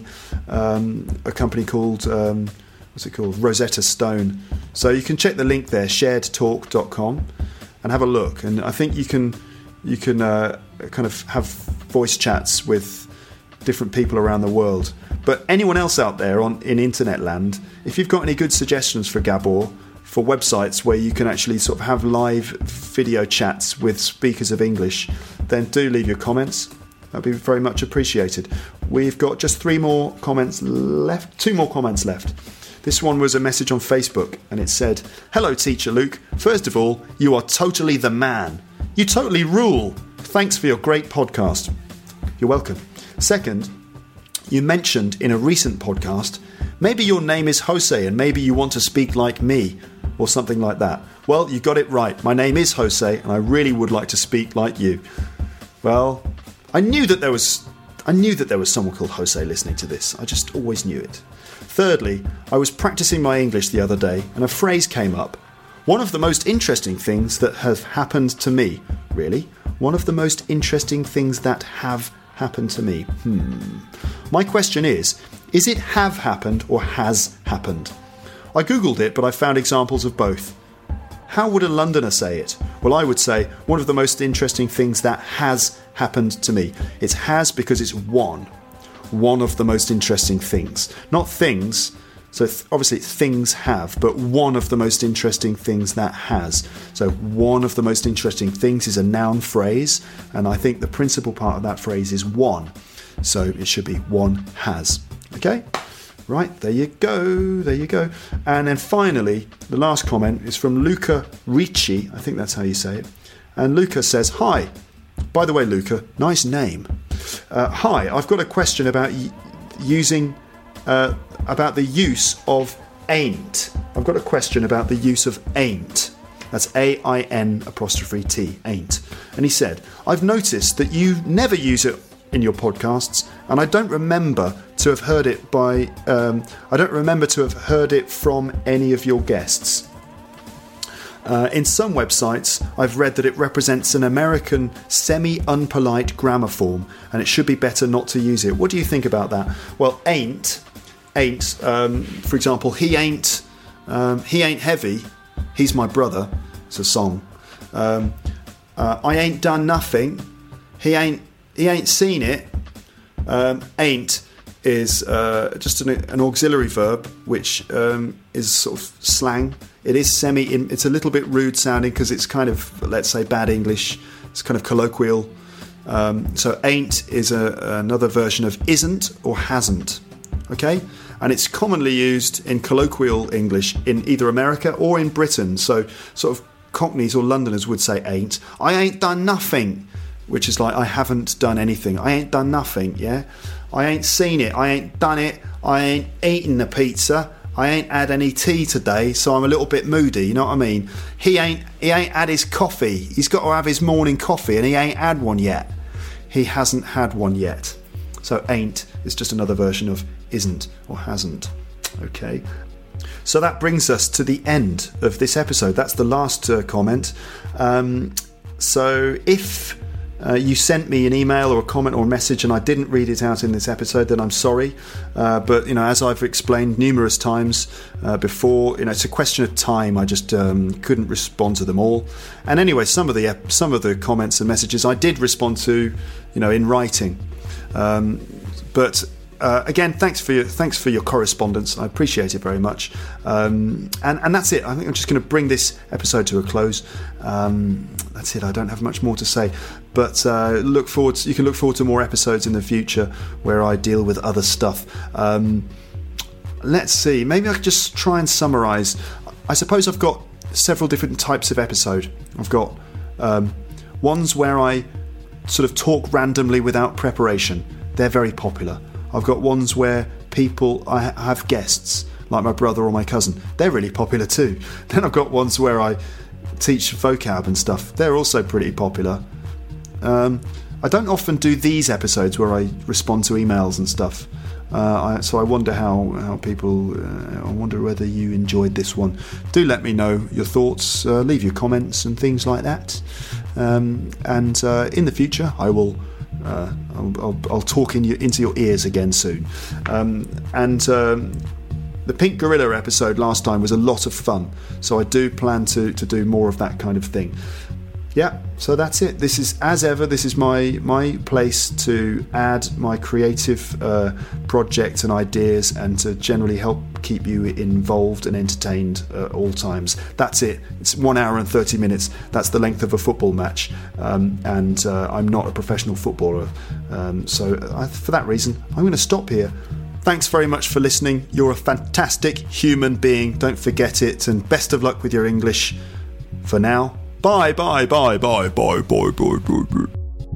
um, a company called, um, what's it called, Rosetta Stone. So you can check the link there, shared talk dot com, and have a look. And I think you can you can uh, kind of have voice chats with different people around the world. But anyone else out there on in internet land, if you've got any good suggestions for Gabor, for websites where you can actually sort of have live video chats with speakers of English, then do leave your comments. That'd be very much appreciated. We've got just three more comments left, two more comments left. This one was a message on Facebook, and it said, "Hello, Teacher Luke. First of all, you are totally the man. You totally rule. Thanks for your great podcast." You're welcome. Second, you mentioned in a recent podcast, maybe your name is Jose and maybe you want to speak like me, or something like that. Well, you got it right. My name is Jose and I really would like to speak like you. Well, I knew that there was I knew that there was someone called Jose listening to this. I just always knew it. Thirdly, I was practicing my English the other day and a phrase came up. One of the most interesting things that have happened to me. Really? One of the most interesting things that have happened to me. Hmm. My question is, is it have happened or has happened? I googled it, but I found examples of both. How would a Londoner say it? Well, I would say one of the most interesting things that has happened to me. It's has because it's one. One of the most interesting things. Not things. So th- obviously things have, but one of the most interesting things that has. So one of the most interesting things is a noun phrase, and I think the principal part of that phrase is one. So it should be one has. Okay? Right, there you go, there you go. And then finally, the last comment is from Luca Ricci, I think that's how you say it. And Luca says, "Hi. By the way, Luca, nice name. Uh, hi, I've got a question about y- using... Uh, about the use of ain't. I've got a question about the use of ain't. That's A I N apostrophe T, ain't. And he said, I've noticed that you never use it in your podcasts, and I don't remember to have heard it by, um, I don't remember to have heard it from any of your guests. Uh, in some websites, I've read that it represents an American semi-unpolite grammar form, and it should be better not to use it. What do you think about that? Well, ain't, ain't, um, for example, he ain't, um, he ain't heavy, he's my brother, it's a song. Um, uh, I ain't done nothing, he ain't, he ain't seen it. Um, ain't is uh, just an, an auxiliary verb, which um, is sort of slang. It is semi, it's a little bit rude sounding because it's kind of, let's say, bad English. It's kind of colloquial. Um, so ain't is a, another version of isn't or hasn't. Okay? And it's commonly used in colloquial English in either America or in Britain. So sort of Cockneys or Londoners would say ain't. I ain't done nothing, which is like I haven't done anything. I ain't done nothing, yeah? I ain't seen it. I ain't done it. I ain't eaten the pizza. I ain't had any tea today, so I'm a little bit moody, you know what I mean? He ain't he ain't had his coffee. He's got to have his morning coffee and he ain't had one yet. he hasn't had one yet. So ain't is just another version of isn't or hasn't. Okay. So that brings us to the end of this episode. That's the last uh, comment. Um, so if uh, you sent me an email or a comment or a message and I didn't read it out in this episode, then I'm sorry. Uh, but, you know, as I've explained numerous times uh, before, you know, it's a question of time. I just um, couldn't respond to them all. And anyway, some of the some of the comments and messages I did respond to, you know, in writing. Um, but uh, again, thanks for your thanks for your correspondence. I appreciate it very much. Um, and and that's it. I think I'm just going to bring this episode to a close. Um, that's it. I don't have much more to say. But uh, look forward. To, you can look forward to more episodes in the future where I deal with other stuff. Um, let's see. Maybe I could just try and summarise. I suppose I've got several different types of episode. I've got um, ones where I sort of talk randomly without preparation. They're very popular. I've got ones where people, I have guests, like my brother or my cousin. They're really popular too. Then I've got ones where I teach vocab and stuff. They're also pretty popular. Um, I don't often do these episodes where I respond to emails and stuff. Uh, I, so I wonder how, how people, uh, I wonder whether you enjoyed this one. Do let me know your thoughts, uh, leave your comments and things like that. Um, and uh, in the future, I will uh, I'll, I'll, I'll talk in your, into your ears again soon. Um, and um, the Pink Gorilla episode last time was a lot of fun, so I do plan to, to do more of that kind of thing. Yeah, so that's it. This is, as ever, this is my my place to add my creative uh, projects and ideas and to generally help keep you involved and entertained at all times. That's it. It's one hour and thirty minutes. That's the length of a football match. Um, and uh, I'm not a professional footballer. Um, so I, for that reason, I'm going to stop here. Thanks very much for listening. You're a fantastic human being. Don't forget it. And best of luck with your English. For now, bye, bye, bye, bye, bye, bye, bye, bye, bye.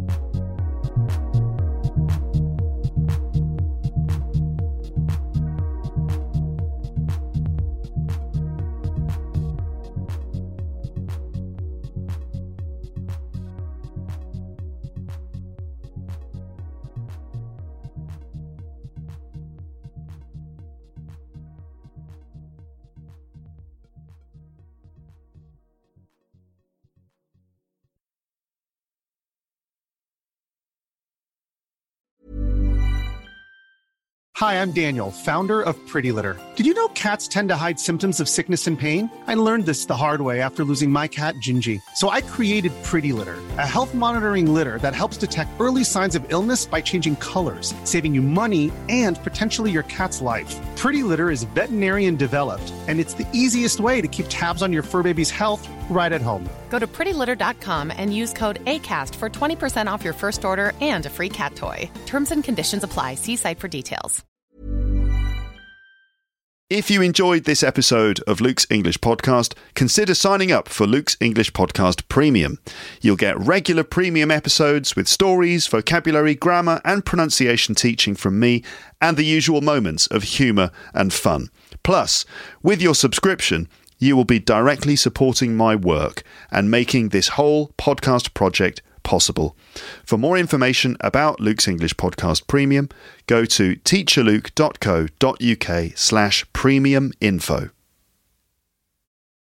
Hi, I'm Daniel, founder of Pretty Litter. Did you know cats tend to hide symptoms of sickness and pain? I learned this the hard way after losing my cat, Gingy. So I created Pretty Litter, a health monitoring litter that helps detect early signs of illness by changing colors, saving you money and potentially your cat's life. Pretty Litter is veterinarian developed, and it's the easiest way to keep tabs on your fur baby's health right at home. Go to pretty litter dot com and use code ACAST for twenty percent off your first order and a free cat toy. Terms and conditions apply. See site for details. If you enjoyed this episode of Luke's English Podcast, consider signing up for Luke's English Podcast Premium. You'll get regular premium episodes with stories, vocabulary, grammar and pronunciation teaching from me and the usual moments of humour and fun. Plus, with your subscription, you will be directly supporting my work and making this whole podcast project possible. For more information about Luke's English Podcast Premium, go to teacherluke dot co dot uk slash premium info.